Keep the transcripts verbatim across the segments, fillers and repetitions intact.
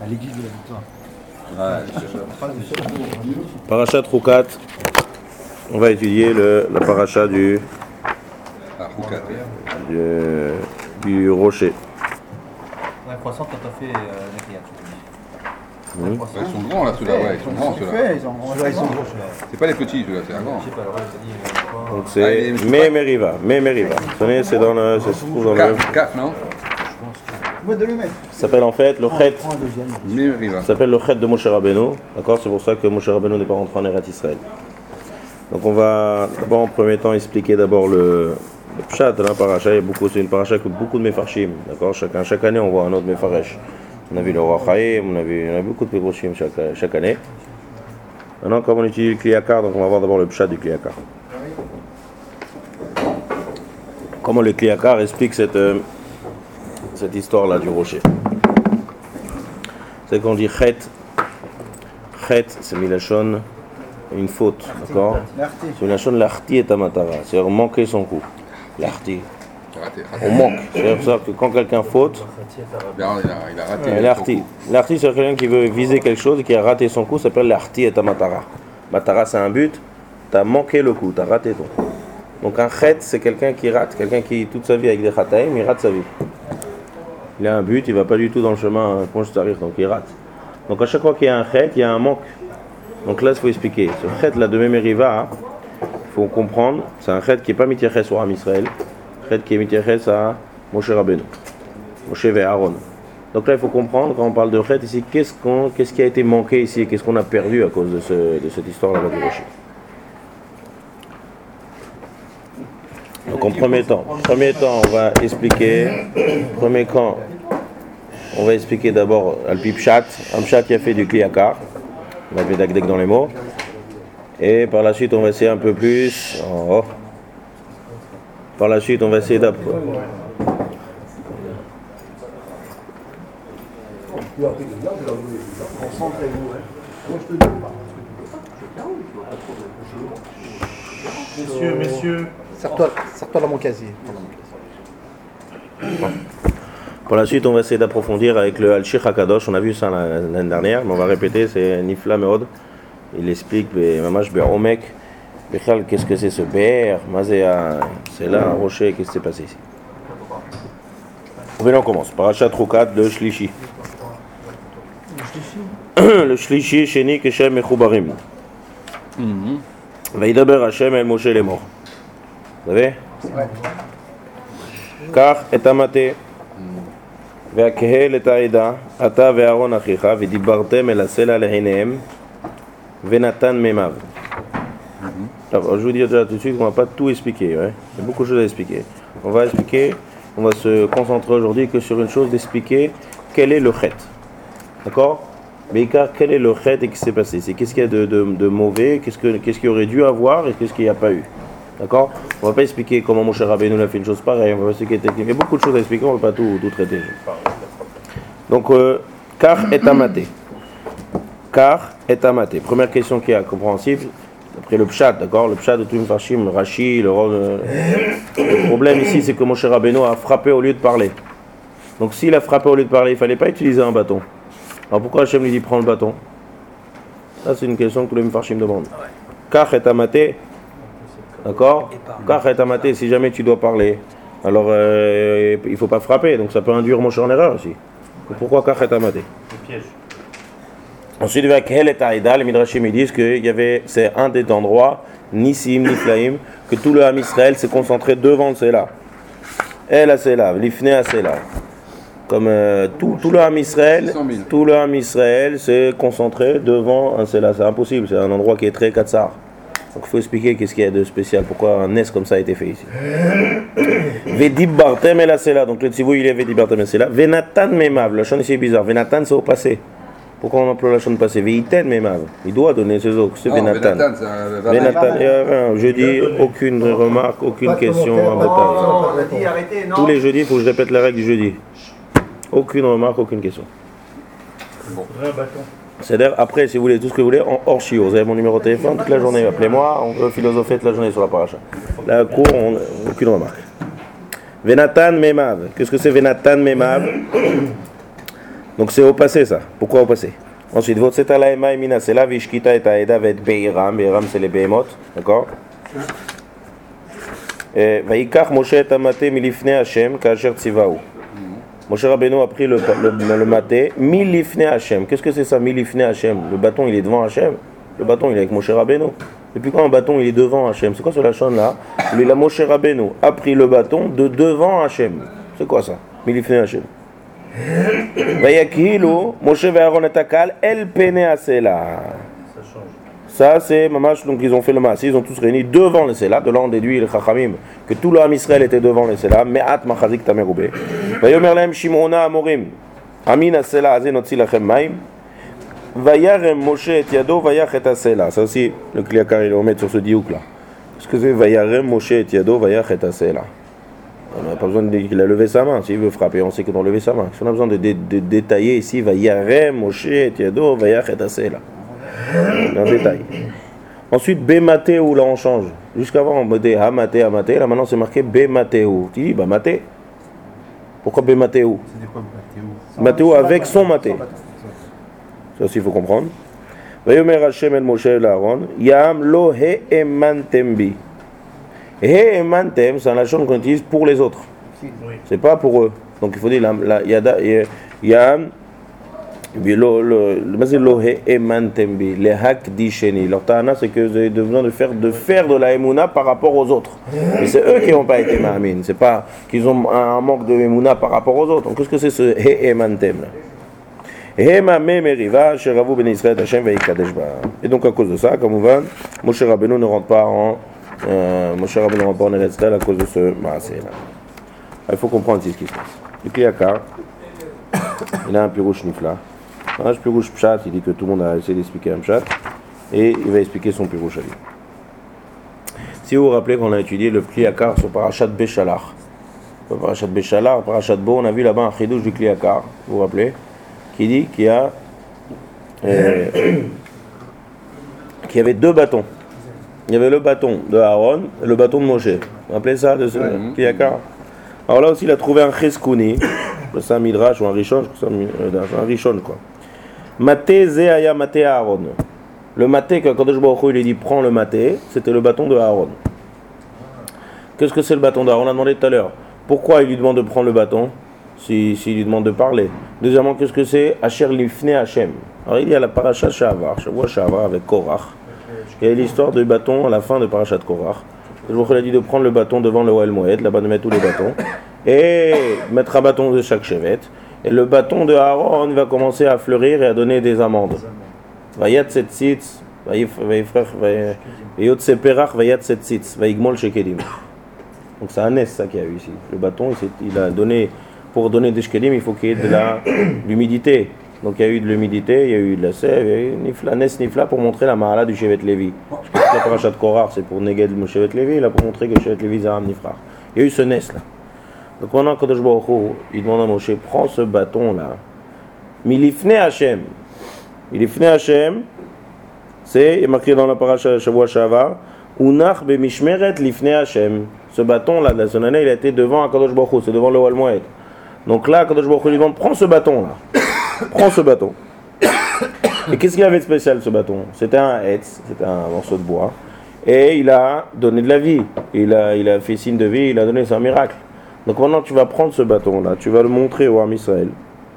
l'église de la victoire. Ouais. Parashat Rukat. On va étudier le, la paracha du, Ah, Rukat. du, du rocher. Ouais, croissant, quand t'as fait euh, la criature. Mmh. Ouais, ils sont grands là, ceux-là, ouais, ils sont grands ceux-là. Ils sont, ouais, ils sont gros, ceux-là. C'est pas les petits, ceux-là, c'est un grand. Je sais pas, alors il t'a dit. euh, Donc Ah, c'est il est- Me Meriva. Me Meriva. Vous savez, c'est dans le, ça se trouve dans le. Caf, Caf, non Moi de le mettre. Ça s'appelle en fait le Chet. Prends un deuxième. Meriva. Ça s'appelle le Chet de Moshe Rabbeinu. D'accord, c'est pour ça que Moshe Rabbeinu n'est pas rentré en Eretz Israël. Donc on va d'abord en premier temps expliquer d'abord le, le pshat de la paracha. Il y a beaucoup, c'est une paracha que beaucoup de mefarshim. D'accord, chacun, chaque année on voit un autre mefaresh. On a vu le roi Chaim, on a vu, on a beaucoup de mefarshim chaque, chaque année. Maintenant, comme on utilise le Kliyakar, donc on va voir d'abord le pshat du Kliyakar. Comment le Kliyakar explique cette, euh, cette histoire-là du rocher. C'est qu'on dit Chet. Chet, c'est Milachon, une faute, d'accord? C'est Milachon l'arti et tamatara, c'est-à-dire manquer son coup. L'arti. Raté, On manque. C'est-à-dire ça que quand quelqu'un faute, Il a, il a, il a raté. euh, l'arti. L'arti, c'est quelqu'un qui veut viser quelque chose et qui a raté son coup, ça s'appelle l'arti et tamatara. Matara, c'est un but, tu as manqué le coup, tu as raté ton coup. Donc un chet, c'est quelqu'un qui rate, quelqu'un qui, toute sa vie avec des chataïm, il rate sa vie. Il a un but, il ne va pas du tout dans le chemin quand je t'arrive, donc il rate. Donc à chaque fois qu'il y a un chet, il y a un manque. Donc là, il faut expliquer. Ce chet là de Memeriva, il faut comprendre, c'est un chet qui n'est pas mityaches sur Am Israël, chet qui est mityaches à Moshe Rabbeinu, Moshe et Aaron. Donc là, il faut comprendre, quand on parle de chet ici, qu'est-ce, qu'on, qu'est-ce qui a été manqué ici, qu'est-ce qu'on a perdu à cause de, ce, de cette histoire-là du rocher. Donc en premier temps, premier temps, on va expliquer, premier temps, on va expliquer d'abord Al-Pi Pshat, un Pshat qui a fait du Kliyakar, on va mettre Dagdek dans les mots, et par la suite on va essayer un peu plus, oh, par la suite on va essayer d'apprendre. Messieurs, messieurs. Serre-toi, serre-toi dans mon casier. Par la suite, on va essayer d'approfondir avec le Al-Shir HaKadosh. On a vu ça l'année dernière, mais on va répéter. C'est Nifla Meod. Il explique, Mamash Be'omek, Bechal, qu'est-ce que c'est ce Be'er, c'est là un rocher, qu'est-ce qui s'est passé ici. Venez, on commence. Parashat Rukat, le Shlishi. Le Shlishi, Sheni, Keshem, Mechubarim. Vaïdaber Hashem, El Moshe, les morts. Vous savez? Car et amate. והקהל את העדה, אתה ואהרון אחיך, ודיברתם אל הסלע לעיניהם, ונתן מימיו. Alors, je vous dis déjà tout de suite qu'on ne va pas tout expliquer. Ouais. Il y a beaucoup de choses à expliquer. On va expliquer, on va se concentrer aujourd'hui que sur une chose, d'expliquer quel est le chet. D'accord? Mais quel est le chet et qu'est-ce qui s'est passé? C'est qu'est-ce qu'il y a de, de, de mauvais, qu'est-ce, que, qu'est-ce qu'il y aurait dû avoir et qu'est-ce qu'il n'y a pas eu. D'accord? On ne va pas expliquer comment Moshe Rabbeinu a fait une chose pareille, on va pas expliquer technique. Il y a beaucoup de choses à expliquer, on ne va pas tout, tout traiter. Donc, euh, car est amaté. Car est amaté. Première question qui est compréhensible, après le pshat, d'accord? Le pshat de Tum Farshim, le Rashi, le, le, le problème ici, c'est que Moshe Rabbeinu a frappé au lieu de parler. Donc, s'il a frappé au lieu de parler, il ne fallait pas utiliser un bâton. Alors, pourquoi Hachem lui dit prends le bâton? Ça, c'est une question que le Farshim demande. Car est amaté. D'accord? Car est amaté, si jamais tu dois parler, alors euh, il ne faut pas frapper, donc ça peut induire Moshe en erreur aussi. Donc pourquoi car est amaté? Ensuite, avec Hel et Aïda, les Midrashim ils disent que y avait, c'est un des endroits, Nissim, Niflaim, que tout le Ham Israël s'est concentré devant le Séla. El a Séla, l'Ifne a Séla. Comme euh, tout, tout le Ham Israël, tout le Ham Israël s'est concentré devant un Séla. C'est impossible, c'est un endroit qui est très katsar. Donc il faut expliquer qu'est-ce qu'il y a de spécial, pourquoi un S comme ça a été fait ici. Vedib Bartem el Asela, donc le tzivou il est Vedib Bartem el Asela. Venatan Memav, la chaîne ici est bizarre. Venatan c'est au passé. Pourquoi on emploie la chaîne passé? Veiten Memav, il doit donner ses eaux, c'est Venatan. Venatan, je dis aucune remarque, aucune question en détail. Tous les jeudis, il faut que je répète la règle du jeudi. Aucune remarque, aucune question. C'est-à-dire, après, si vous voulez, tout ce que vous voulez, en hors chiot. Vous avez mon numéro de téléphone, toute la journée, appelez-moi, on peut philosopher toute la journée sur la paracha. La cour, on, aucune remarque. Venatan Memav. Qu'est-ce que c'est Venatan Memav? Donc c'est au passé ça. Pourquoi au passé? Ensuite, votre c'est à la ema emina, c'est la vishkita et aeda vet beiram. Beiram c'est les behemoth, d'accord? Vaikach Moshe et amate milifne Hashem kasher tzivahu. Moshe Rabbeinu a pris le, le, le maté milifne Hashem. Qu'est-ce que c'est ça, milifne Hashem? Le bâton il est devant Hashem. Le bâton il est avec Moshe Rabbeinu. Depuis quand un bâton il est devant Hashem? C'est quoi ce lachon là? Lui, la Moshe Rabbeinu a pris le bâton de devant Hashem. C'est quoi ça? Milifne Hashem. Vayakilu Moshe ve'Aaron et Akal el pene asela. Ça c'est mamash, donc ils ont fait le maasé, ils ont tous réuni devant le Sela. De là on déduit le Chachamim que tout le Ham Israël était devant le Sela. Me'at machazik tameroube. Vayomer lahem Shimona amorim. Amin asela azé notzi lachem maim. Vayarem Moshe et yado vayach et asela. Ça aussi le Kliakar il va mettre sur ce diouk là. Qu'est-ce que c'est Vayarem Moshe et yado vayach et asela? On n'a pas besoin de dire qu'il a levé sa main. S'il veut frapper, on sait qu'ils ont levé sa main. Si on a besoin de, de, de détailler ici, Vayarem Moshe et yado vayach et asela. Un détail. Ensuite, Bematéou, là on change. Jusqu'avant on mettait Hamaté, Hamaté, là maintenant c'est marqué Bematéou. Tu dis, bah Maté. Pourquoi Bematéou? C'est quoi Matéou? Matéou avec son Maté. Ça aussi il faut comprendre. Vayomer Hashem el Moshe el Aaron, Yam lo he'emantem bi. He'emantem, c'est un lachon qu'on utilise pour les autres. C'est pas pour eux. Donc il faut dire, la, yada, Yam. Leur ta'ana c'est que vous avez besoin de faire de faire de la émouna par rapport aux autres. Mais c'est eux qui n'ont pas été ma'amin. C'est pas qu'ils ont un manque de émouna par rapport aux autres. Donc qu'est-ce que c'est ce he'emantem là? Et donc à cause de ça, comme on va, Moshe Rabbeinu ne rentre pas en euh, Moshe Rabbeinu ne rentre pas en Eretz Israël à cause de ce maasé là. Il faut comprendre ici ce qui se passe. Le Kliakar, il a un pirouche nifla. Un pirouche pshat, il dit que tout le monde a essayé d'expliquer un pshat, et il va expliquer son pirouche à lui. Si vous vous rappelez qu'on a étudié le Kliakar sur Parashat Béchalar, Parashat Béchalar, Parashat Bo, on a vu là-bas un chidouche du Kliakar, vous vous rappelez, qui dit qu'il y a euh, qu'il y avait deux bâtons. Il y avait le bâton de Aaron et le bâton de Moshe. Vous vous rappelez ça de ce Kliakar? Alors là aussi, il a trouvé un cheskouni, c'est un midrash ou un rishon, un rishon quoi. Maté Zéaya Maté Aaron. Le maté que Kadosh Baruch Hu il dit prends le maté, c'était le bâton de Aaron. Qu'est-ce que c'est le bâton d'Aaron? On a demandé tout à l'heure. Pourquoi il lui demande de prendre le bâton s'il si, si lui demande de parler? Deuxièmement, qu'est-ce que c'est Asher Lifne Hashem? Alors il y a la paracha Shavar, Shavua Shavar avec Korach. Il y a l'histoire du bâton à la fin de parachat Korach. Kadosh Baruch Hu a dit de prendre le bâton devant le Oel Moed, là-bas de mettre tous les bâtons, et mettre un bâton de chaque chevet. Et le bâton de Aaron va commencer à fleurir et à donner des amandes. Vayat setzitz, vayifrach, vayot seperach, vayat setzitz, vayigmol shekedim. Donc c'est un S ça qu'il y a eu ici. Le bâton, il a donné, pour donner des shekedim, il faut qu'il y ait de la, l'humidité. Donc il y a eu de l'humidité, il y a eu de la sève, il y a eu nifla, nes nifla pour montrer la mahala du Shevet Lévi. Parce que la parachat Korach c'est pour néger le Shevet Lévi, là pour montrer que Shevet Lévi zaram nifra. Il y a eu ce nes là. Donc maintenant, Kadosh Baruch Hu, il demande à Moshe, prends ce bâton-là. Milifne Hashem. Milifne Hashem, c'est marqué dans la paracha Shavua Shavar, Unach b'mishmeret lifne Hashem. Ce bâton-là, de la sonane, il a été devant Kadosh Baruch Hu, c'est devant le Oel Moed. Donc là, Kadosh Baruch Hu lui demande, prends ce bâton-là. Prends ce bâton. Et qu'est-ce qu'il avait de spécial, ce bâton? C'était un hetz, c'était un morceau de bois. Et il a donné de la vie. Il a, il a fait signe de vie, il a donné, c'est un miracle. Donc maintenant tu vas prendre ce bâton-là, tu vas le montrer au Ham Israël.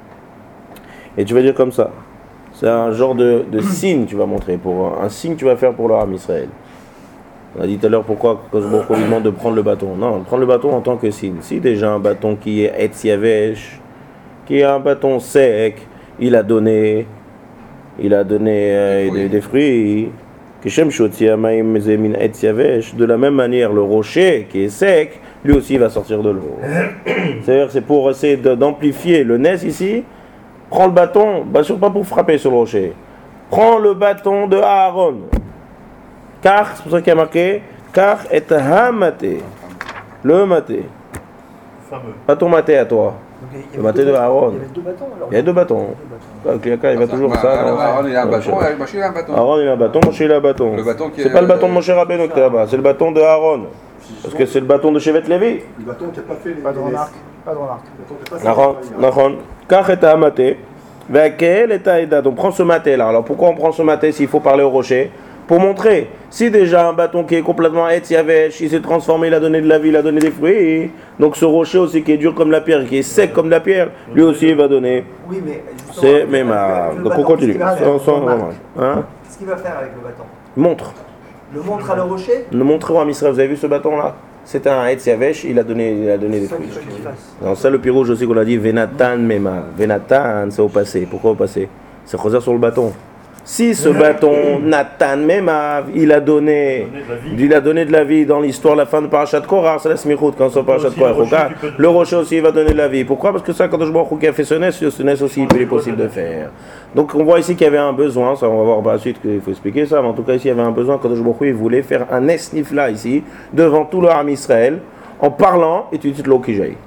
Et tu vas dire comme ça. C'est un genre de, de signe que tu vas montrer, pour, un signe que tu vas faire pour le Ham Israël. On a dit tout à l'heure pourquoi Kadosh Baruch Hu lui demande de prendre le bâton. Non, prendre le bâton en tant que signe. Si déjà un bâton qui est Etz Yavesh, qui est un bâton sec, il a donné, il a donné euh, des, des fruits. De la même manière, le rocher qui est sec, lui aussi va sortir de l'eau. C'est-à-dire c'est pour essayer d'amplifier le nes ici. Prends le bâton, bah, pas pour frapper sur le rocher. Prends le bâton de Aaron. Car, c'est pour ça qu'il y a marqué, car et hamaté. Le maté. Pas ton maté à toi. Le maté de Aaron. Il y avait deux bâtons alors. Il y a deux bâtons. Il va toujours ça. Aaron il a un bâton, Moshe il a un bâton. Aaron il a un bâton, Moshe il a un bâton. C'est pas le bâton de Moshe Rabbeinu qui est là-bas, c'est le bâton de Aaron. Parce que c'est le bâton de Shevet Lévi. Le bâton qui n'a pas fait les. Pas de remarque. Pas de remarque. Nahon, Nahon. Kach et hamaté. Vakel et taïda. Donc prends ce maté là. Alors pourquoi on prend ce maté s'il faut parler au rocher? Pour montrer, si déjà un bâton qui est complètement etz yavesh, il s'est transformé, il a donné de la vie, il a donné des fruits, donc ce rocher aussi qui est dur comme la pierre, qui est sec comme la pierre, lui aussi il va donner. Oui, mais c'est même à... Donc on continue. Sans, sans, hein? Qu'est-ce qu'il va faire avec le bâton? Montre. Le montre à le rocher? Le montre à Misraël. Vous avez vu ce bâton là? C'était un etz yavesh, il a donné, il a donné des fruits. Alors ça le pirouge aussi qu'on a dit, Venatan mema. Venatan, c'est au passé. Pourquoi au passé? C'est Choser sur le bâton. Si ce bâton, Nathan Memav, il a donné, il a donné de la vie dans l'histoire, la fin de Parashat Korah, c'est la Smichut, quand c'est Parashat Korah, le rocher aussi il va donner de la vie. Pourquoi? Parce que ça, quand je vois qui a fait ce nes, ce nes aussi il est possible de faire. Donc on voit ici qu'il y avait un besoin, ça on va voir par la suite qu'il faut expliquer ça, mais en tout cas ici il y avait un besoin, quand je vois il voulait faire un nes nifla ici, devant tout le Ham Israël, en parlant, et tu dis l'eau qui jaillit.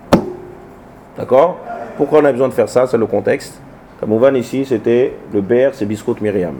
D'accord? Pourquoi on a besoin de faire ça? C'est le contexte. Kamouvan ici, c'était le ber, c'est Bisrout Myriam.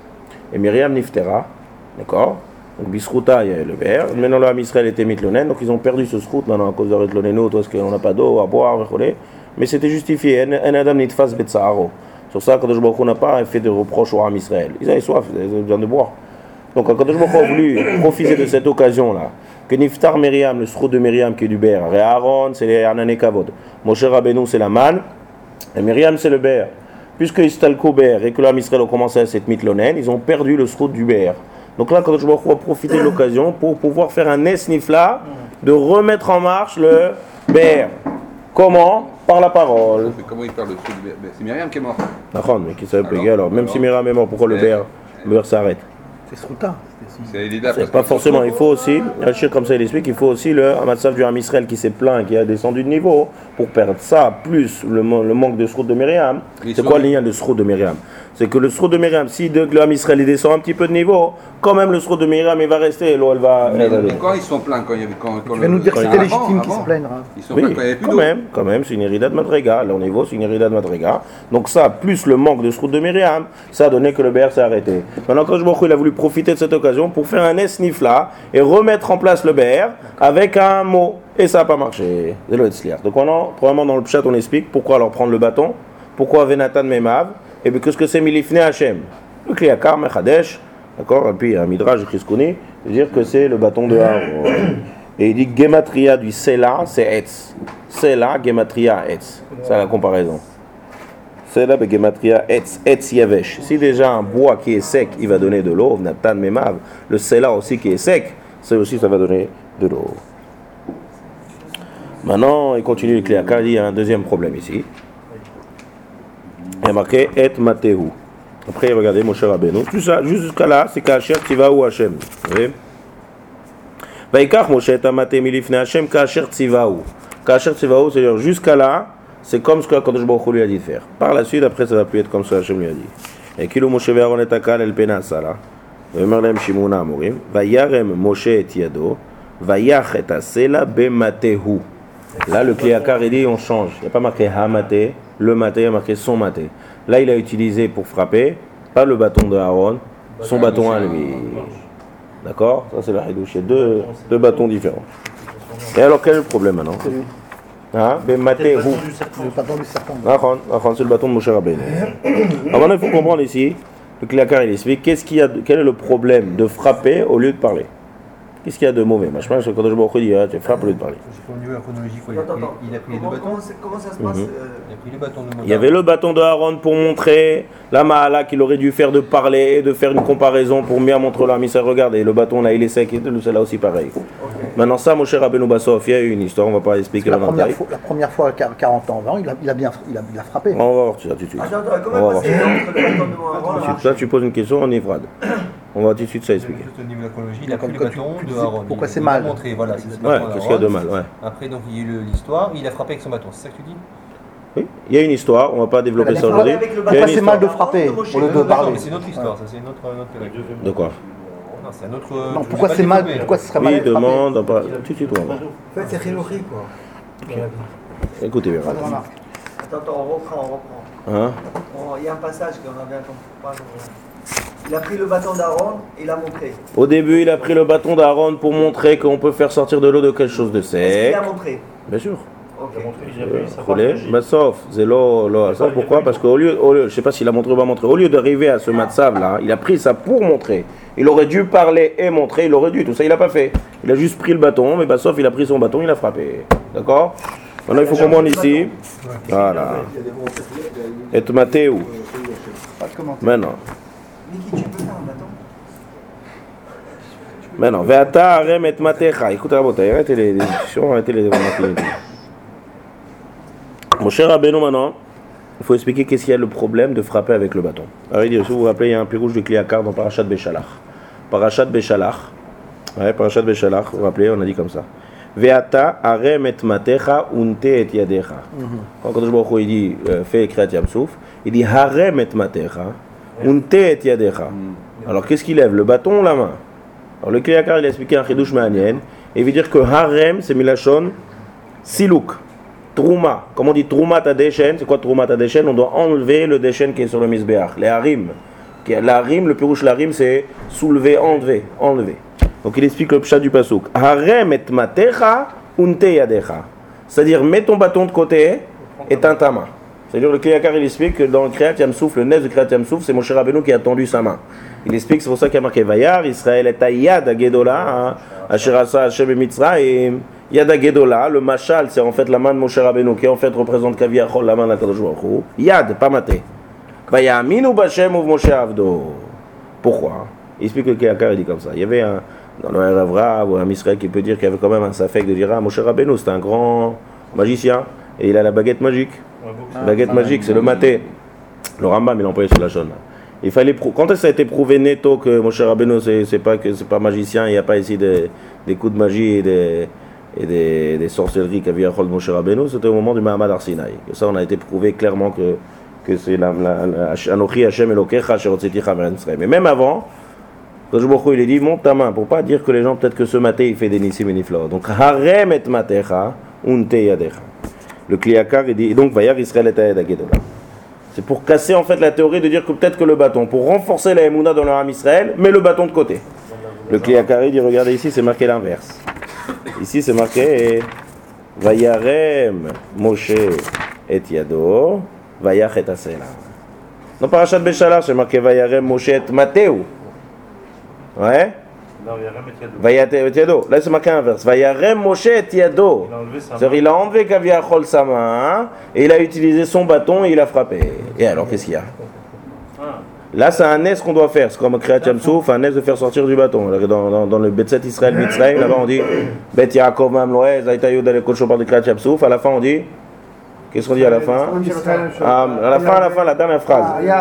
Et Myriam Niftera, d'accord? Donc Bisrouta, il y a le ber. Maintenant, le Ham Israël était mitlonen, donc ils ont perdu ce srout maintenant à cause de Ritloneno, parce qu'on n'a pas d'eau à boire, mais c'était justifié. En Adam Nitfas Betsaharo. Sur ça, Kadosh Baruch Hu n'a pas fait de reproche au Ham Israël. Ils avaient soif, ils avaient besoin de boire. Donc, quand Kadosh Baruch Hu a voulu profiter de cette occasion-là, que Niftar Myriam, le srout de Myriam qui est du ber, et Aaron, c'est les Anané Kavod, Moshe Rabbeinu, c'est la manne, et Myriam, c'est le ber. Puisque Istalko ber et que l'Am Israël a commencé à cette mitlonen, ils ont perdu le srout du ber. Donc là, Kadosh Baruch Hu a profité de l'occasion pour pouvoir faire un nes nifla, de remettre en marche le ber. Comment? Par la parole. Comment il parle le srout du ber? C'est Myriam qui est morte. D'accord, mais qui s'appelle alors, alors, même si Myriam est mort, pourquoi le ber, le ber s'arrête? C'est Srouta. C'est Elida. C'est pas forcément, il faut aussi, Rachid comme ça il explique, il faut aussi le Hamatsav du Ham Israël qui s'est plaint, qui a descendu de niveau, pour perdre ça, plus le, le manque de srout de Myriam. C'est quoi le lien de srout de Myriam? C'est que le srout de Myriam, si de, le Ham Israël il descend un petit peu de niveau, quand même le srout de Myriam il va rester, et l'eau elle va... Mais, elle va mais quand ils sont pleins, quand il y avait... Quand, quand Tu vas nous dire que c'était légitime qu'ils se plaignent. Hein. Ils sont oui, pleins quand il n'y avait plus quand d'eau. même, quand même, c'est une hérida de Madrega. Là, au niveau, c'est une hérida de Madrega. Donc ça, plus le manque de srout de Myriam, ça a donné que le ber s'est arrêté. Maintenant, quand je vois qu'il a voulu profiter de cette occasion pour faire un esnifla et remettre en place le ber avec un mot. Et ça n'a pas marché. C'est le Hetzliach. Donc maintenant, probablement dans le chat, on explique pourquoi alors prendre le bâton, pourquoi Venatan Memav, et puis qu'est-ce que c'est Milifne Hachem. Le Kliakar, Mechadesh, d'accord, et puis un Midrash Chiskouni, veut dire que c'est le bâton de Aaron. Et il dit Gematria du Sela, c'est Etz. Sela, Gematria, Etz. C'est la comparaison. Sela, Gematria, Etz, Etz Yavesh. Si déjà un bois qui est sec, il va donner de l'eau, Natan Memav, le Sela aussi qui est sec, ça aussi, ça va donner de l'eau. Maintenant, il continue le Kliakar, il y a un deuxième problème ici. Il y a marqué Et Matehu. Après, regardez, Moshe Rabbeinu. Tout ça, jusqu'à là, c'est Kacher Tzivahu Hashem. Vous voyez? Vaikach Moshe et Amate Milifne Hashem Kacher Tzivahu. Kacher Tzivahu, c'est-à-dire jusqu'à là, c'est comme ce que Kadosh Baruch Hu lui a dit de faire. Par la suite, après, ça va plus être comme ce que Hashem lui a dit. Et Kilo Moshe Ve'Aaron et Akal El Penasala. Ve'omer Lehem Shimuna Amorim. Vayarem Moshe et Yado. Vayach et Asela Bematehu. Là, le Kliakar, il dit on change. Il n'y a pas marqué Hamate, le maté, il y a marqué son maté. Là, il a utilisé pour frapper, pas le bâton de Aaron, son bâton à lui. D'accord? Ça, c'est la Hidouche. Il y a deux, deux bâtons différents. Et alors, quel est le problème maintenant? Hein? Ben maté, Le vous. bâton du serpent. Aaron, Aaron, c'est le bâton de Moshe Rabbeinu. Alors maintenant, il faut comprendre ici, le Kliakar, il explique, qu'est-ce qu'il y a, quel est le problème de frapper au lieu de parler? Qu'est-ce qu'il y a de mauvais? Moi, je pense que quand je me dis, tu frappes au lieu de parler. C'est au niveau de la chronologie, quoi. Il a Attends, pris, attends. il a pris les deux Comment, bâtons. comment, c'est- comment ça se passe Mhm. euh, Il a pris les bâtons de Moda. Il y avait le bâton de Aaron pour montrer la Mahala qu'il aurait dû faire de parler et de faire une comparaison pour bien montrer la mise. Regardez, le bâton là il est sec et c'est là aussi pareil. Maintenant ça, Moshe Rabbeinu Bassof, il y a eu une histoire, on va pas expliquer La le première, détail. fois, la première fois, à quarante ans avant, il a, il a, bien, il a, il a frappé. On va voir ça tout de suite. Attends, attends, On va comment voir passer ça. entre le bâton de Mohamed Ensuite, là tu poses une question en Evrad. On va tout de suite ça expliquer. Juste au niveau de la chronologie, il a pris le Quand tu- bâton tu de disais Aaron. pourquoi Il- c'est il mal. l'a montré, voilà, c'est ce Ouais, bâton qu'est-ce qu'il y a de d'Aaron. mal, ouais. Après, donc, il y a eu l'histoire, il a frappé avec son bâton, c'est ça que tu dis? Oui, il y a une histoire, on va pas développer Mais ça pourquoi- aujourd'hui. avec le Il y a Pourquoi une c'est mal histoire. de frapper au lieu de Non, parler? mais c'est une autre histoire, ça, c'est une autre, une autre règle. De quoi? Non, c'est un autre. Non, je pourquoi vais pas c'est mal? développer, Pourquoi là. ce serait mal Oui, de frapper? demande, on va- tout de suite on va voir. En fait, c'est Khilori, quoi. Écoutez bien. Voilà. Attends, attends, on reprend, on reprend. Hein? On- Il y a un passage qu'on avait entendu. Il a pris le bâton d'Aaron et il l'a montré. Au début, il a pris le bâton d'Aaron pour montrer qu'on peut faire sortir de l'eau de quelque chose de Est-ce qu'il sec. l'a montré? Bien sûr. Roulé, mais sauf, c'est l'eau, l'eau, ça pourquoi? Parce qu'au lieu, au lieu, je sais pas s'il a montré ou pas montré, au lieu d'arriver à ce matzav là, il a pris ça pour montrer. Il aurait dû parler et montrer, il aurait dû, tout ça il a pas fait. Il a juste pris le bâton, mais bah, sauf il a pris son bâton, il a frappé. D'accord? Maintenant il faut comprendre ici. Voilà. Et Mathéou. Pas de commentaire. Maintenant. Niki, tu peux faire un bâton? Maintenant, Ve'ata harem et matecha. Écoute, Rabotai, arrêtez les discussions, arrêtez les développements. Mon cher Rabbeinu, maintenant, il faut expliquer qu'est-ce qu'il y a le problème de frapper avec le bâton. Alors, il dit, si vous vous rappelez, il y a un pirouge de Kliakar dans Parashat Beshalach. Parashat Beshalach. Ouais, Parashat Beshalach, vous vous rappelez, on a dit comme ça. Ve'ata harem et matecha unte et yadecha. Quand Kadosh Baruch Hu, il dit, fais Kriyat Yam Souf, il dit harem et matecha unte et yadecha. Alors, qu'est-ce qu'il lève, le bâton ou la main? Alors le Kliakar il a expliqué un chidouche ma'anien et il veut dire que harem c'est milachon silouk, trouma. Comment on dit trouma ta déchaîne? C'est quoi trouma ta déchaîne? On doit enlever le déchaîne qui est sur le misbéach, les harim. L'harim, le pirouche l'harim c'est soulever, enlever, enlever. Donc il explique le pshat du pasouk. Harem et matecha unte yadecha. C'est-à-dire mets ton bâton de côté et teins ta main. C'est-à-dire le Kliakar il explique que dans le Kriyat Yam Souf, le nez de Kriyat Yam Souf, c'est Moshe Rabbeinu qui a tendu sa main. Il explique, c'est pour ça qu'il y a marqué Vayar, Israël est à Yad Agedola, Asher Asa Hashem et Mitzrayim. Yad Agedola, le machal, c'est en fait la main de Moshe Rabbeinu qui en fait représente Kaviachol, la main de Kadosh Baruch Hu. Yad, pas maté. Vayaminu Bashem ou Moshe Avdo. Pourquoi? Il explique que le Kliakar il dit comme ça. Il y avait un, dans le Ravra ou un Israël qui peut dire qu'il y avait quand même un safek de dire ah, Moshe Rabbeinu c'est un grand magicien et il a la baguette magique. La baguette magique, c'est le maté. Le Rambam il a employé sur la chaîne. Il fallait prou- Quand ça a été prouvé netto que Moshe Rabbeinu c'est, c'est pas que c'est pas magicien, il n'y a pas ici des, des coups de magie et des, et des, des sorcelleries qu'a vu Achol Moshe Rabbeinu, c'était au moment du Mahamad Arsinaï. Et ça on a été prouvé clairement que, que c'est la Anochi Hashem Elokecha Sherotzeticha Me'Israël. Mais même avant, Kadosh Baruch Hu il a dit monte ta main pour pas dire que les gens peut-être que ce maté il fait des nissim et niflot. Donc harem et matecha unte yadecha. Le Kliakar il dit donc Vayar Israël et Ayad Agedola. C'est pour casser en fait la théorie de dire que peut-être que le bâton, pour renforcer la Emouna dans le Ham Israël, met le bâton de côté. Le Kliakar il dit regardez ici c'est marqué l'inverse. Ici c'est marqué Vayarem Moshe et Yado Vayach et Asela. Dans Parashat Beshalach c'est marqué Vayarem Moshe et Mateu. Ouais. Vayarem et Yado. Là c'est marqué inverse. Vayarem Moshe et Yado. C'est-à-dire il a enlevé Kaviachol sa main et il a utilisé son bâton et il a frappé. Et alors qu'est-ce qu'il y a? Là c'est un nes qu'on doit faire. C'est comme Kriyat Yam Souf, un nes de faire sortir du bâton. Dans, dans, dans le Betset Israël Mitzrayim, là-bas on dit Bet Yaakov Mamloé, Zaita Yoda le Kocho par de Kriyat Yam Souf. À la fin on dit qu'est-ce qu'on dit à la fin? Ah, à la fin, à la fin, la dernière phrase.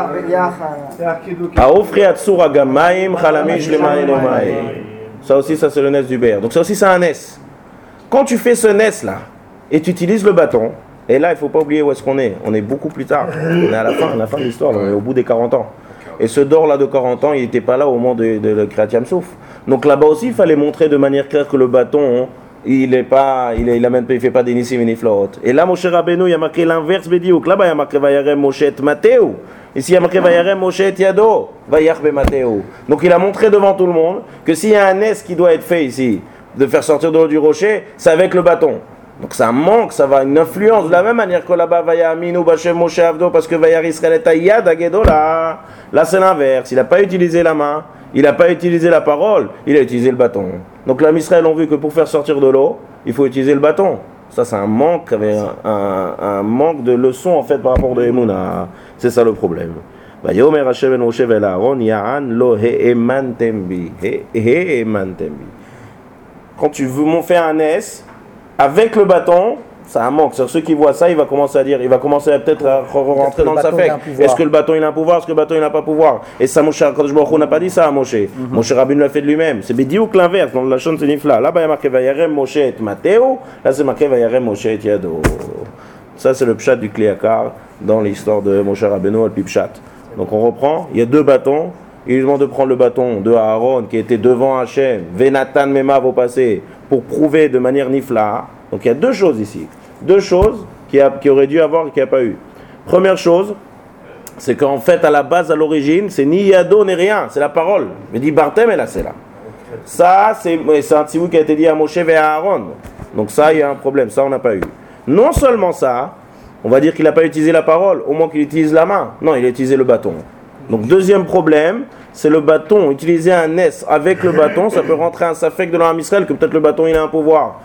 Aofriat Tsura Gamaim Chalamish Lemaï Lemaï. Ça aussi, ça c'est le nes du Ber. Donc ça aussi c'est un nes. Quand tu fais ce nes là et tu utilises le bâton, et là il ne faut pas oublier où est-ce qu'on est. On est beaucoup plus tard. On est à la fin, à la fin de l'histoire, on est au bout des quarante ans. Et ce dor là de quarante ans, il n'était pas là au moment de, de, de Kriyat Yam Souf. Donc là-bas aussi, il fallait montrer de manière claire que le bâton, il est pas, il est, il a même pas, il fait pas des nissim et niflot. Et là, Moshe Rabbeinu, il y a marqué l'inverse bédiouk. Là-bas, il y a marqué Vayarem Moshe et Mateu. Ici, il y a marqué Vayarem Moshe et Yado. Vayach be Mateu. Donc il a montré devant tout le monde que s'il y a un nes qui doit être fait ici, de faire sortir de l'eau du rocher, c'est avec le bâton. Donc ça manque, ça va une influence de la même manière que là-bas Vayaminu Bashem Moshe Avdo parce que Vayar Israël et Ayad Agedola. Là c'est l'inverse, il n'a pas utilisé la main, il n'a pas utilisé la parole, il a utilisé le bâton. Donc là Israël ont vu que pour faire sortir de l'eau, il faut utiliser le bâton. Ça c'est un manque, un, un, un manque de leçon en fait par rapport de Emouna. C'est ça le problème. Vayomer Hashem ben Moshe vel Aaron Ya'an lo he'emantem bi. He'emantem bi. Quand tu veux m'en faire un S avec le bâton, ça a un manque. C'est-à-dire, ceux qui voient ça, il va commencer à dire, il va commencer à peut-être à rentrer dans le safek. Est-ce que le bâton il a un pouvoir, est-ce que le bâton il n'a pas pouvoir? Et ça, Moshe Kadosh Baruch Hu n'a pas dit ça à Moshe. Mm-hmm. Moshe Rabbeinu l'a fait de lui-même. C'est bidiouk l'inverse. Dans la chaîne c'est nifla. Là-bas il y a marqué Vayarem Moshe et Mateu. Là c'est marqué Vayarem Moshe et Yado. Ça c'est le pshat du Kliakar dans l'histoire de Moshe Rabbeinu al Pipshat. Donc on reprend. Il y a deux bâtons. Il lui demande de prendre le bâton de Aaron qui était devant Hachem. Venatan Memav au passé pour prouver de manière nifla. Donc il y a deux choses ici. Deux choses qui, a, qui auraient dû avoir et qui n'y a pas eu. Première chose, c'est qu'en fait, à la base, à l'origine, c'est ni Yado ni rien, c'est la parole. Mais dit Bartem, et là, c'est là. Ça, c'est, c'est un tzivou qui a été dit à Moshe et à Aaron. Donc ça, il y a un problème, ça, on n'a pas eu. Non seulement ça, on va dire qu'il n'a pas utilisé la parole, au moins qu'il utilise la main. Non, il a utilisé le bâton. Donc deuxième problème, c'est le bâton. Utiliser un S avec le bâton, ça peut rentrer un safek de l'Am Israël, que peut-être le bâton il a un pouvoir.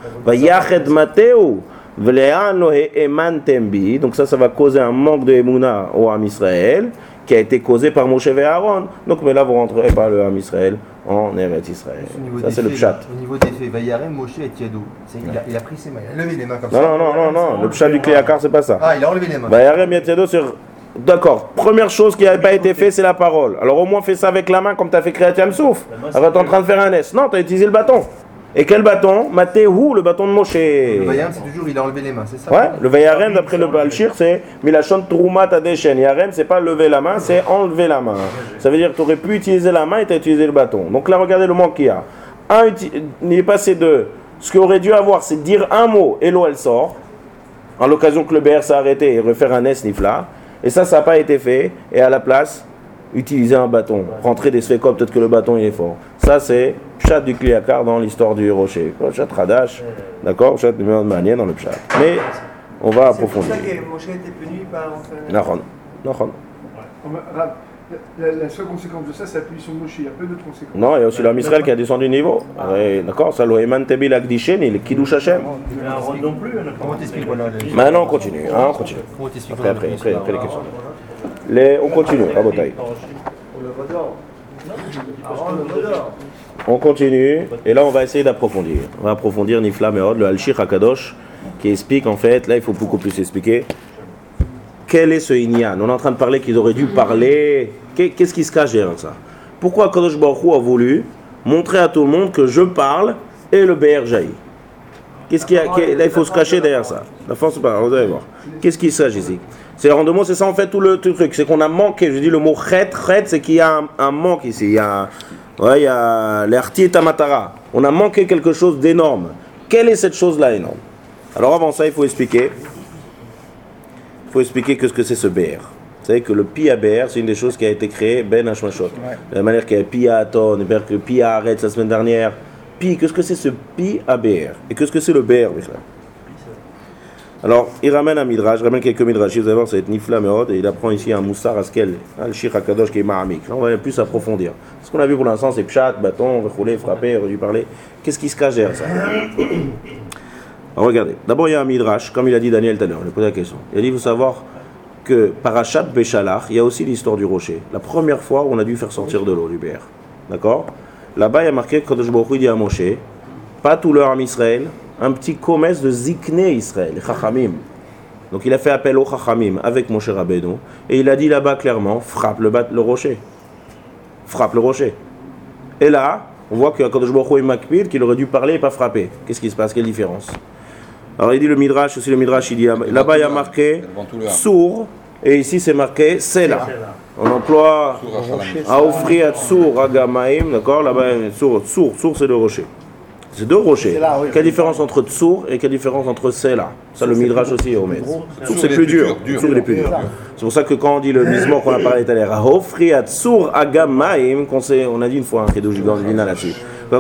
Donc ça, ça va causer un manque de Emouna au Am Israël, qui a été causé par Moshe et Aaron. Donc mais là, vous ne rentrerez pas le Am Israël en Eretz Israël. Ça, c'est le pshat. Au niveau des faits, Vayarem, Moshe et Tiado. Il a, il a pris ses mains, il a levé les mains comme Non, ça. non, non, non, non. Le pshat du Kléakar, c'est pas ça. Ah, il a enlevé les mains. Vayarem et Tiado sur... D'accord, première chose qui n'avait pas été fait, c'est la parole. Alors au moins fais ça avec la main comme tu as fait Kriyat Yam-Souf. Alors tu es en train de faire un S. Non, tu as utilisé le bâton. Et quel bâton? Matéhou, le bâton de Moshe. Le Vayarem, c'est toujours, il a enlevé les mains, c'est ça? Ouais, le Vayarem, d'après le Balshir, c'est Milachon Troumat Adeshen. Yarem, c'est pas lever la main, c'est enlever la main. Ça veut dire que tu aurais pu utiliser la main et tu as utilisé le bâton. Donc là, regardez le manque qu'il y a. Un, il est passé de. Ce qu'il aurait dû avoir, c'est dire un mot et l'eau elle sort. En l'occasion que le B R s'est arrêté et refaire un S nifla. Et ça, ça n'a pas été fait. Et à la place, utiliser un bâton. Rentrer des sfekot, peut-être que le bâton il est fort. Ça, c'est Pshat du Kléakar dans l'histoire du rocher. Pshat Radash, d'accord? Pshat de manière dans le Pshat. Mais on va approfondir. C'est pour ça que Moshe était puni par l'enfer. Nahon. Nahon. La, la, la seule conséquence de ça, c'est la punition de Moshe. Il y a peu d'autres conséquences. Non, il y a aussi l'Am Israël qui a descendu de niveau. Ouais, d'accord? Ça, l'Oeman Tebil Akdishen, il est Kiddush Hashem. Mais un rôle non plus. Comment t'expliques voilà, les... Maintenant, on continue. Hein, on continue. Comment t'expliques Après, après, après, après les questions. Les, on continue, Rabotai. Pour le Vaudor. Avant le Vaudor. On continue, et là on va essayer d'approfondir. On va approfondir Nifla Meod, le Al-Shir HaKadosh, qui explique en fait, là il faut beaucoup plus expliquer, quel est ce Inyan. On est en train de parler qu'ils auraient dû parler. Qu'est-ce qui se cache derrière ça? Pourquoi Kadosh Baruch Hu a voulu montrer à tout le monde que je parle et le B R jaillit? Qu'est-ce qu'il y a? Là il faut se cacher derrière ça. La force, pas, vous allez voir. Qu'est-ce qui se cache ici? C'est en deux mots, c'est ça en fait tout le, tout le truc. C'est qu'on a manqué, je dis le mot chet, chet, c'est qu'il y a un, un manque ici. Il y a, ouais, il y a l'arti et tamatara. On a manqué quelque chose d'énorme. Quelle est cette chose-là énorme? Alors avant ça, il faut expliquer. Il faut expliquer que ce que c'est ce B R. Vous savez que le Pi à B R, c'est une des choses qui a été créée, Ben Hashmashot. Ouais. De la manière qu'il y a Pi à Aton, que Pi à Aretz la semaine dernière. Pi, qu'est-ce que c'est ce Pi à B R? Et qu'est-ce que c'est le B R, Michel? Alors, il ramène un midrash, je ramène quelques midrash, vous allez voir, ça va être Nifla Meod, et il apprend ici un Moussar Askel, Al-Shir HaKadosh qui est Mahamik. Là, on va plus approfondir. Ce qu'on a vu pour l'instant, c'est Pshat, bâton, rouler, frapper, aurait dû parler. Qu'est-ce qui se cache derrière ça? Alors, regardez. D'abord, il y a un midrash, comme il a dit Daniel tout à l'heure, il a posé la question. Il a dit, il faut savoir que Parashat Béchalach, il y a aussi l'histoire du rocher. La première fois où on a dû faire sortir de l'eau du B R. D'accord? Là-bas, il y a marqué que Kadosh Baruch Hu dit à Moshe, pas tout leur âme Israël, un petit commerce de Zikné Israël, les Chachamim. Donc il a fait appel aux Chachamim avec Moshe Rabbeinu, et il a dit là-bas clairement, frappe le, bat, le rocher. Frappe le rocher. Et là, on voit que Kadosh Baruch Hu est makpid, qu'il aurait dû parler et pas frapper. Qu'est-ce qui se passe? Quelle différence? Alors il dit le Midrash, aussi le Midrash, il dit, là-bas il y a marqué sourd, et ici c'est marqué Sela. On emploie Aofri Atsur Agamaim, d'accord? Là-bas, sourd, sourd, sourd c'est le rocher. C'est deux rochers. Là, oui. Quelle différence entre Tsour et quelle différence entre Sela? Ça, le Midrash aussi, au Med. Tsour, c'est plus dur. Tsour, il est plus dur. C'est pour ça que quand on dit le misement qu'on a parlé tout à l'heure, Aofri Atsur Agamaim, on a dit une fois un Kedush Gandina là-dessus.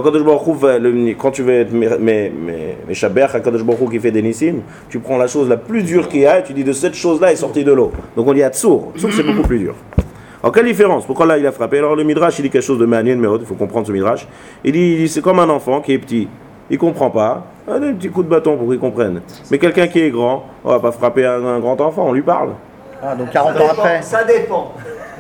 Quand tu veux être Meshaber, Kadosh Baruch Hu qui fait des Nissim, tu prends la chose la plus dure qu'il y a et tu dis de cette chose-là est sortie de l'eau. Donc on dit Atsur. Tsour, c'est beaucoup plus dur. Alors quelle différence? Pourquoi là il a frappé? Alors le Midrash il dit quelque chose de manière, mais il faut comprendre ce Midrash. Il dit, il dit c'est comme un enfant qui est petit, il comprend pas, un petit coup de bâton pour qu'il comprenne. Mais quelqu'un qui est grand, on va pas frapper un, un grand enfant, on lui parle. Ah donc quarante ans après. Ça dépend.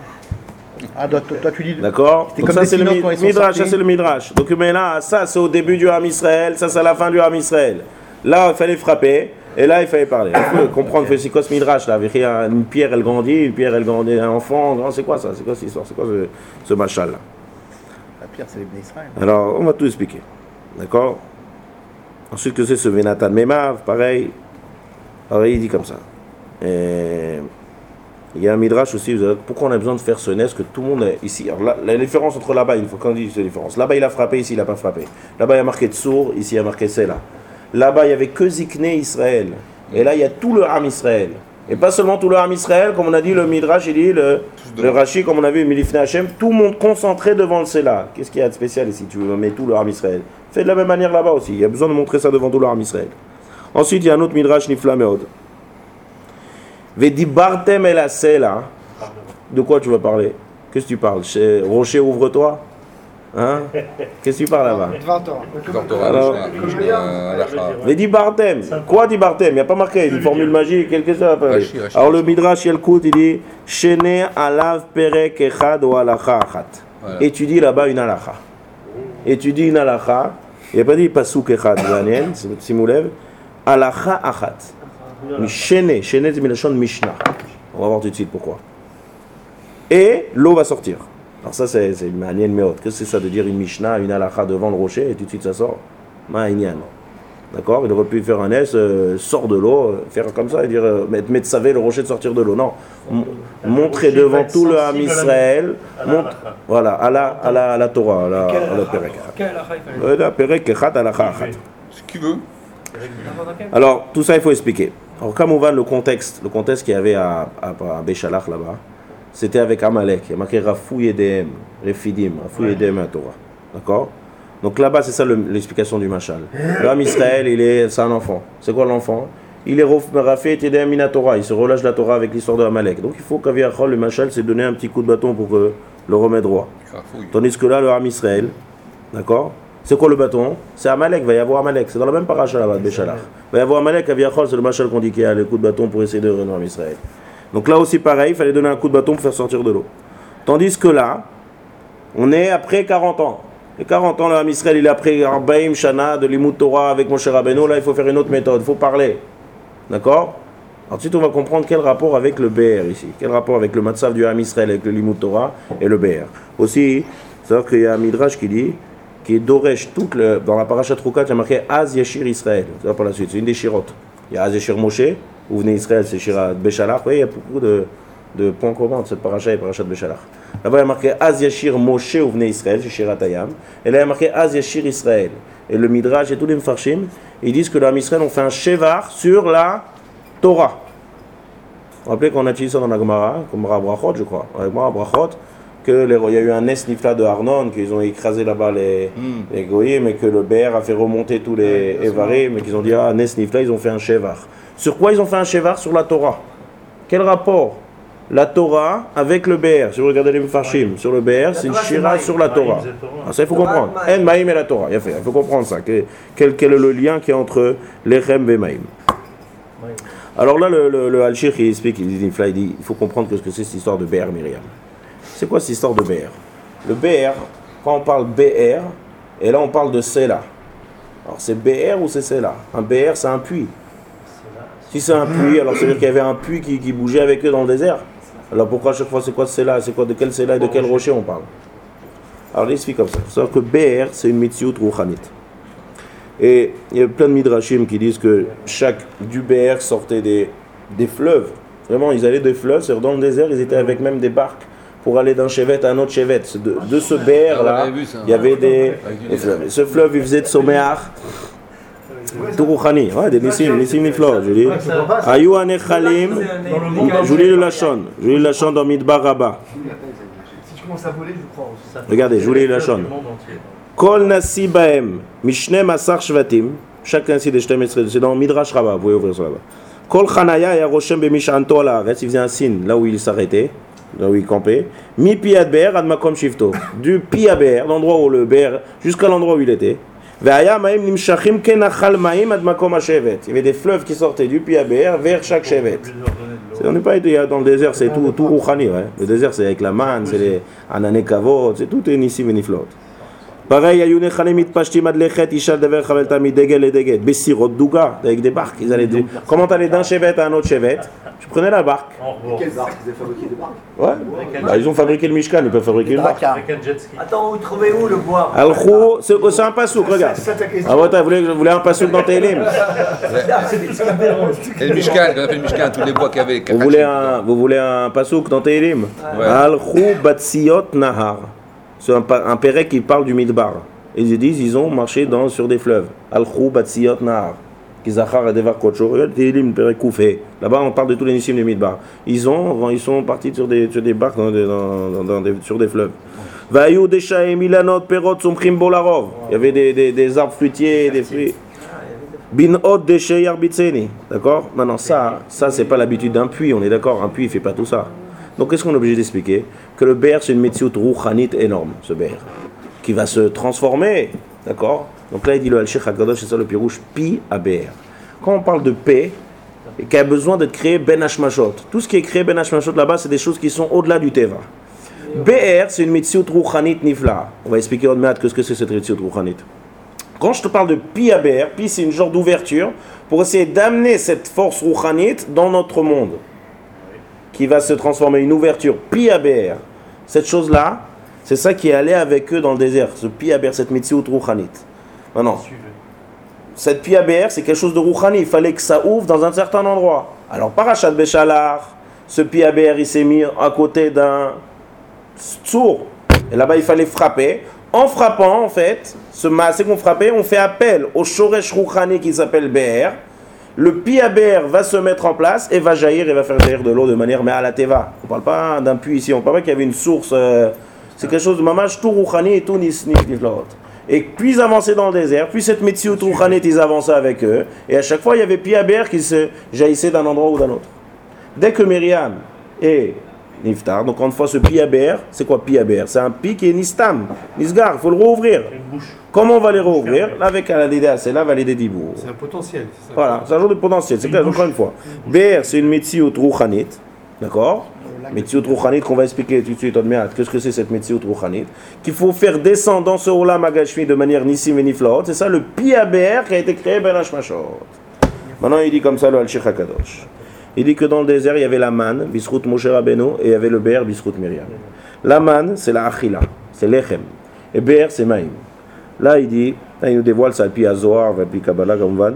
Ah toi, toi tu dis. D'accord. Donc ça c'est le Midrash, ça c'est le Midrash. Donc mais là ça c'est au début du Ham Israël, ça c'est à la fin du Ham Israël. Là il fallait frapper. Et là, il fallait parler. Il faut comprendre que c'est quoi ce midrash là. Une pierre, elle grandit, une pierre, elle grandit, un enfant. C'est quoi ça? C'est quoi cette histoire? C'est quoi ce, ce machal là? La pierre, c'est les Bnei Israël. Alors, on va tout expliquer. D'accord? Ensuite, que c'est ce Venatan Memav, pareil. Alors, il dit comme ça. Et il y a un midrash aussi. Vous avez, pourquoi on a besoin de faire ce nes que tout le monde est ici? Alors, là, la différence entre là-bas, il faut qu'on dise la différence. Là-bas, il a frappé, ici, il n'a pas frappé. Là-bas, il y a marqué Tsour, ici, il y a marqué Sela. Là-bas, il n'y avait que Zikné Israël. Et là, il y a tout le Ham Israël. Et pas seulement tout le Ham Israël, comme on a dit, le Midrash, il dit, le, le Rashi, comme on a vu, Milifne Hashem, tout le monde concentré devant le Sela. Qu'est-ce qu'il y a de spécial ici? Tu veux mettre tout le Ham Israël. Fais de la même manière là-bas aussi. Il y a besoin de montrer ça devant tout le Ham Israël. Ensuite, il y a un autre midrash nifla meod. Vedibartem el asela. De quoi tu vas parler? Qu'est-ce que tu parles? Chez Rocher, ouvre-toi. Hein? Qu'est-ce que tu parles là-bas? Alors, Vedibartem. Quoi dibartem? Il n'y a pas marqué une formule magique, quelque chose à parler. Alors le midrash Yelkut, il dit Shene alav perek echad ou alacha achat. Étudie là-bas une alacha. Étudie une alacha. Il n'y a pas dit pasuk echad, Daniel, si vous lève. Alacha achat. Shene, Shene c'est milachon Mishnah. On va voir tout de suite pourquoi. Et l'eau va sortir. Alors ça c'est, c'est une manière méode. Qu'est-ce que c'est ça de dire une Mishnah, une halakha devant le rocher et tout de suite ça sort? Ma'inyan. D'accord? Il aurait pu faire un S, euh, sort de l'eau, euh, faire comme ça et dire, euh, mettre savé le rocher de sortir de l'eau. Non. M- montrer devant tout le Ham Israël, montre, voilà, à la, à la, à la Torah, à la, à la Perek. Euh, La Perek Echat, halakha achat. Ce qu'il veut. Alors tout ça il faut expliquer. Alors comme on va le contexte, le contexte qu'il y avait à, à, à Béchalach là-bas, c'était avec Amalek. Il y a marqué Rafou Yedem, Refidim, Rafou Yedem à Torah. D'accord? Donc là-bas, c'est ça le, l'explication du Machal. L'homme Israël, il est, c'est un enfant. C'est quoi l'enfant? Il est Rafé Yedem Mina Torah. Il se relâche la Torah avec l'histoire de Amalek. Donc il faut qu'Aviachol, le Machal, s'est donné un petit coup de bâton pour que le remette droit. Tandis que là, le Ham Israël, d'accord? C'est quoi le bâton? C'est Amalek, va y avoir Amalek. C'est dans la même paracha là-bas, de Béchalach. Va y avoir Amalek, Aviachol, c'est le Machal qu'on dit qu'il y a le coup de bâton pour essayer de réunir l'homme Israël. Donc là aussi pareil, il fallait donner un coup de bâton pour faire sortir de l'eau. Tandis que là, on est après quarante ans. Et quarante ans, l'homme Israël, il est après Arbaïm Shana de l'Imout Torah avec Moshe Rabbeinu. Là, il faut faire une autre méthode, il faut parler. D'accord? Ensuite, on va comprendre quel rapport avec le B R ici. Quel rapport avec le Matzav du Ham Israël, avec le l'Imout Torah et le B R. Aussi, c'est-à-dire qu'il y a un Midrash qui dit, qui est Doresh, toute le, dans la Parashat Rukat, il y a marqué Az Yashir Israël. C'est là pour la suite, c'est une des chirotes. Il y a Az Yashir Moshe. Vous venez Israël, c'est Shirat Béchalach. Oui, il y a beaucoup de, de points communs entre cette paracha et parachat Béchalach. Là-bas, il y a marqué Az Yashir Moshe, vous venez Israël, c'est Shirat Hayam. Et là, il y a marqué Az Yashir Israël. Et le Midrash et tous les Mfarshim, ils disent que l'homme Israël ont fait un Shevar sur la Torah. Vous vous rappelez qu'on a utilisé ça dans la Gemara, comme Brachot, je crois. Avec moi, Brachot, qu'il y a eu un Nes Nifla de Arnon, qu'ils ont écrasé là-bas les, mm. les Goyim, mais que le Ber a fait remonter tous les ouais, Evarim, mais qu'ils ont dit, ah, Nes Nifla, ils ont fait un Shevar. Sur quoi ils ont fait un Shevar? Sur la Torah. Quel rapport? La Torah avec le B R. Si vous regardez les Mfarshim, sur le B R, c'est une Shira sur la Torah. Ah, ça, il faut comprendre. En Maïm et la Torah. Il faut comprendre ça. Quel, quel est le lien qui est entre l'Echem et Maïm? Alors là, le, le, le Al-Shir, il explique, il dit, il dit, il faut comprendre que ce que c'est cette histoire de B R, Myriam. C'est quoi cette histoire de B R? Le B R, quand on parle B R, et là on parle de Sela. Alors c'est B R ou c'est Sela? Un B R, c'est un puits. Si c'est un puits, alors ça veut dire qu'il y avait un puits qui, qui bougeait avec eux dans le désert. Alors pourquoi à chaque fois c'est quoi Sela? C'est quoi, de quel Sela et de quel rocher on parle? Alors il explique comme ça. Il faut savoir que B R, c'est une mitzvot rouchanit. Et il y a plein de midrashim qui disent que chaque du B R sortait des, des fleuves. Vraiment, ils allaient des fleuves, c'est-à-dire dans le désert, ils étaient avec même des barques pour aller d'un chevet à un autre chevet. De, de ce B R là, il y avait des, des fleuves. Ce fleuve, il faisait de Soméar. Tout rouchani, ouais, des nissim, nissim niflo, je dis. Ayou anechalim, je lis le lachon, je lis le lachon dans Midbar Rabba. Si tu commences à voler, je crois. Regardez, je lis le lachon. Kol nasi baem, mishne masar shvatim, chaque nasi de shtem esrei, c'est dans Midrash Rabba, vous pouvez ouvrir ça là-bas. Kol chanaya ya roshem bemishanto ala haaretz, il faisait un signe là où il s'arrêtait, là où il campait. Mi pi ad be'er ad makom shifto, du pi à be'er, l'endroit où le be'er, jusqu'à l'endroit où il était. Il y avait des fleuves qui sortaient du Pi Haber vers chaque chevet. On n'est pas dans le désert, c'est tout, tout rouchani. Ouais. Le désert, c'est avec la manne, c'est les ananekavot, c'est tout nissim et niflot. Pareil, il y a des chalim mitpashtim ad lechet ishal dever chavel tamid degel et degel. Bessirot douga, avec des barques. Ils allaient dire, comment t'allais d'un chevet à un autre chevet? Tu prenais la barque. Quelle barque? Ils avaient fabriqué des barques? Ouais. Bah, ils ont fabriqué le Mishkan, ils peuvent fabriquer une barque. Attends, vous trouvez où le bois? Al-Khou, c'est, c'est un pasouk, regarde. Ah ouais, vous voulez, vous voulez un pasouk dans Télim? Et le Mishkan, quand on a fait le Mishkan, tous les bois qu'il y avait. Vous voulez un, vous voulez un pasouk dans Télim? Al-Khou batsiot nahar. C'est un, un pérec qui parle du Midbar. Et ils disent ils ont marché dans, sur des fleuves. Al-Khou batsiot nahar. Kizachar et Devar Kocho. Regarde Télim, pérec koufé. Là-bas, on parle de tous les nissim du Midbar. Ils, ont, ils sont partis sur des, sur des barques, dans des, dans, dans des, sur des fleuves. Vayou deshaim milanot perot somchim bolarov. Il y avait des, des, des arbres fruitiers, des fruits. Bin od deshe yarbitseni. D'accord? Maintenant, ça, ça c'est pas l'habitude d'un puits, on est d'accord? Un puits, il fait pas tout ça. Donc, qu'est-ce qu'on est obligé d'expliquer? Que le Be'er, c'est une metsiout rouchanit énorme, ce Be'er, qui va se transformer. D'accord? Donc là, il dit le Al-Sheikh HaKadosh, c'est ça le pirouche, pi à Be'er. Quand on parle de paix, et qui a besoin d'être créé ben hashmashot. Tout ce qui est créé ben hashmashot là-bas, c'est des choses qui sont au-delà du teva. Be'er, c'est une mitzvot rouchanit nifla. On va expliquer en maths qu'est-ce que c'est cette mitzvot rouchanit. Quand je te parle de pi à Be'er, pi c'est une genre d'ouverture pour essayer d'amener cette force rouchanit dans notre monde, qui va se transformer en une ouverture pi à Be'er. Cette chose-là, c'est ça qui est allé avec eux dans le désert, ce pi à Be'er, cette mitzvot rouchanit. Maintenant, cette pi à Be'er, c'est quelque chose de rouchani. Il fallait que ça ouvre dans un certain endroit. Alors, Parashat Béchalar, ce pi à Be'er, il s'est mis à côté d'un tsour. Et là-bas, il fallait frapper. En frappant, en fait, ce maasé qu'on frappait, on fait appel au shoresh rouchani qui s'appelle Be'er. Le pi à Be'er va se mettre en place et va jaillir et va faire jaillir de l'eau de manière mais à la teva. On ne parle pas d'un puits ici, on ne parle pas qu'il y avait une source. Euh, c'est quelque chose de mamage, tout rouchani et tout nisnif niflaot. Et puis ils avançaient dans le désert, puis cette Metsiout Rouchanit, ils avançaient avec eux, et à chaque fois il y avait pi à Be'er qui se jaillissait d'un endroit ou d'un autre. Dès que Myriam et Niftar, donc une fois ce pi à Be'er, c'est quoi pi à Be'er? C'est un pi qui est Nistam, Nisgar, il faut le rouvrir. Comment on va les rouvrir? Là, avec l'idée, c'est là, valider Dibour. C'est un potentiel. C'est ça. Voilà, c'est un genre de potentiel, c'est clair, encore une fois. Be'er, c'est une Metsiout Rouchanit, d'accord? Metsiout Rouchanit qu'on va expliquer tout de suite. Qu'est-ce que c'est cette Metsiout Rouchanit? Qu'il faut faire descendre dans ce Olam Agashmi de manière Nissim et Niflaot. C'est ça le pi à Be'er qui a été créé Ben Hashmashot. Maintenant il dit comme ça le Al-Sheikh HaKadosh. Il dit que dans le désert il y avait la manne, Bisrout Moshe Rabbeinu, et il y avait le Be'er, Bisrout Myriam. La manne c'est la Achila, c'est l'Echem. Et Be'er c'est Maïm. Là il dit, là, il nous dévoile ça, le pi à Zohar, le pi Kabbalah, comme van.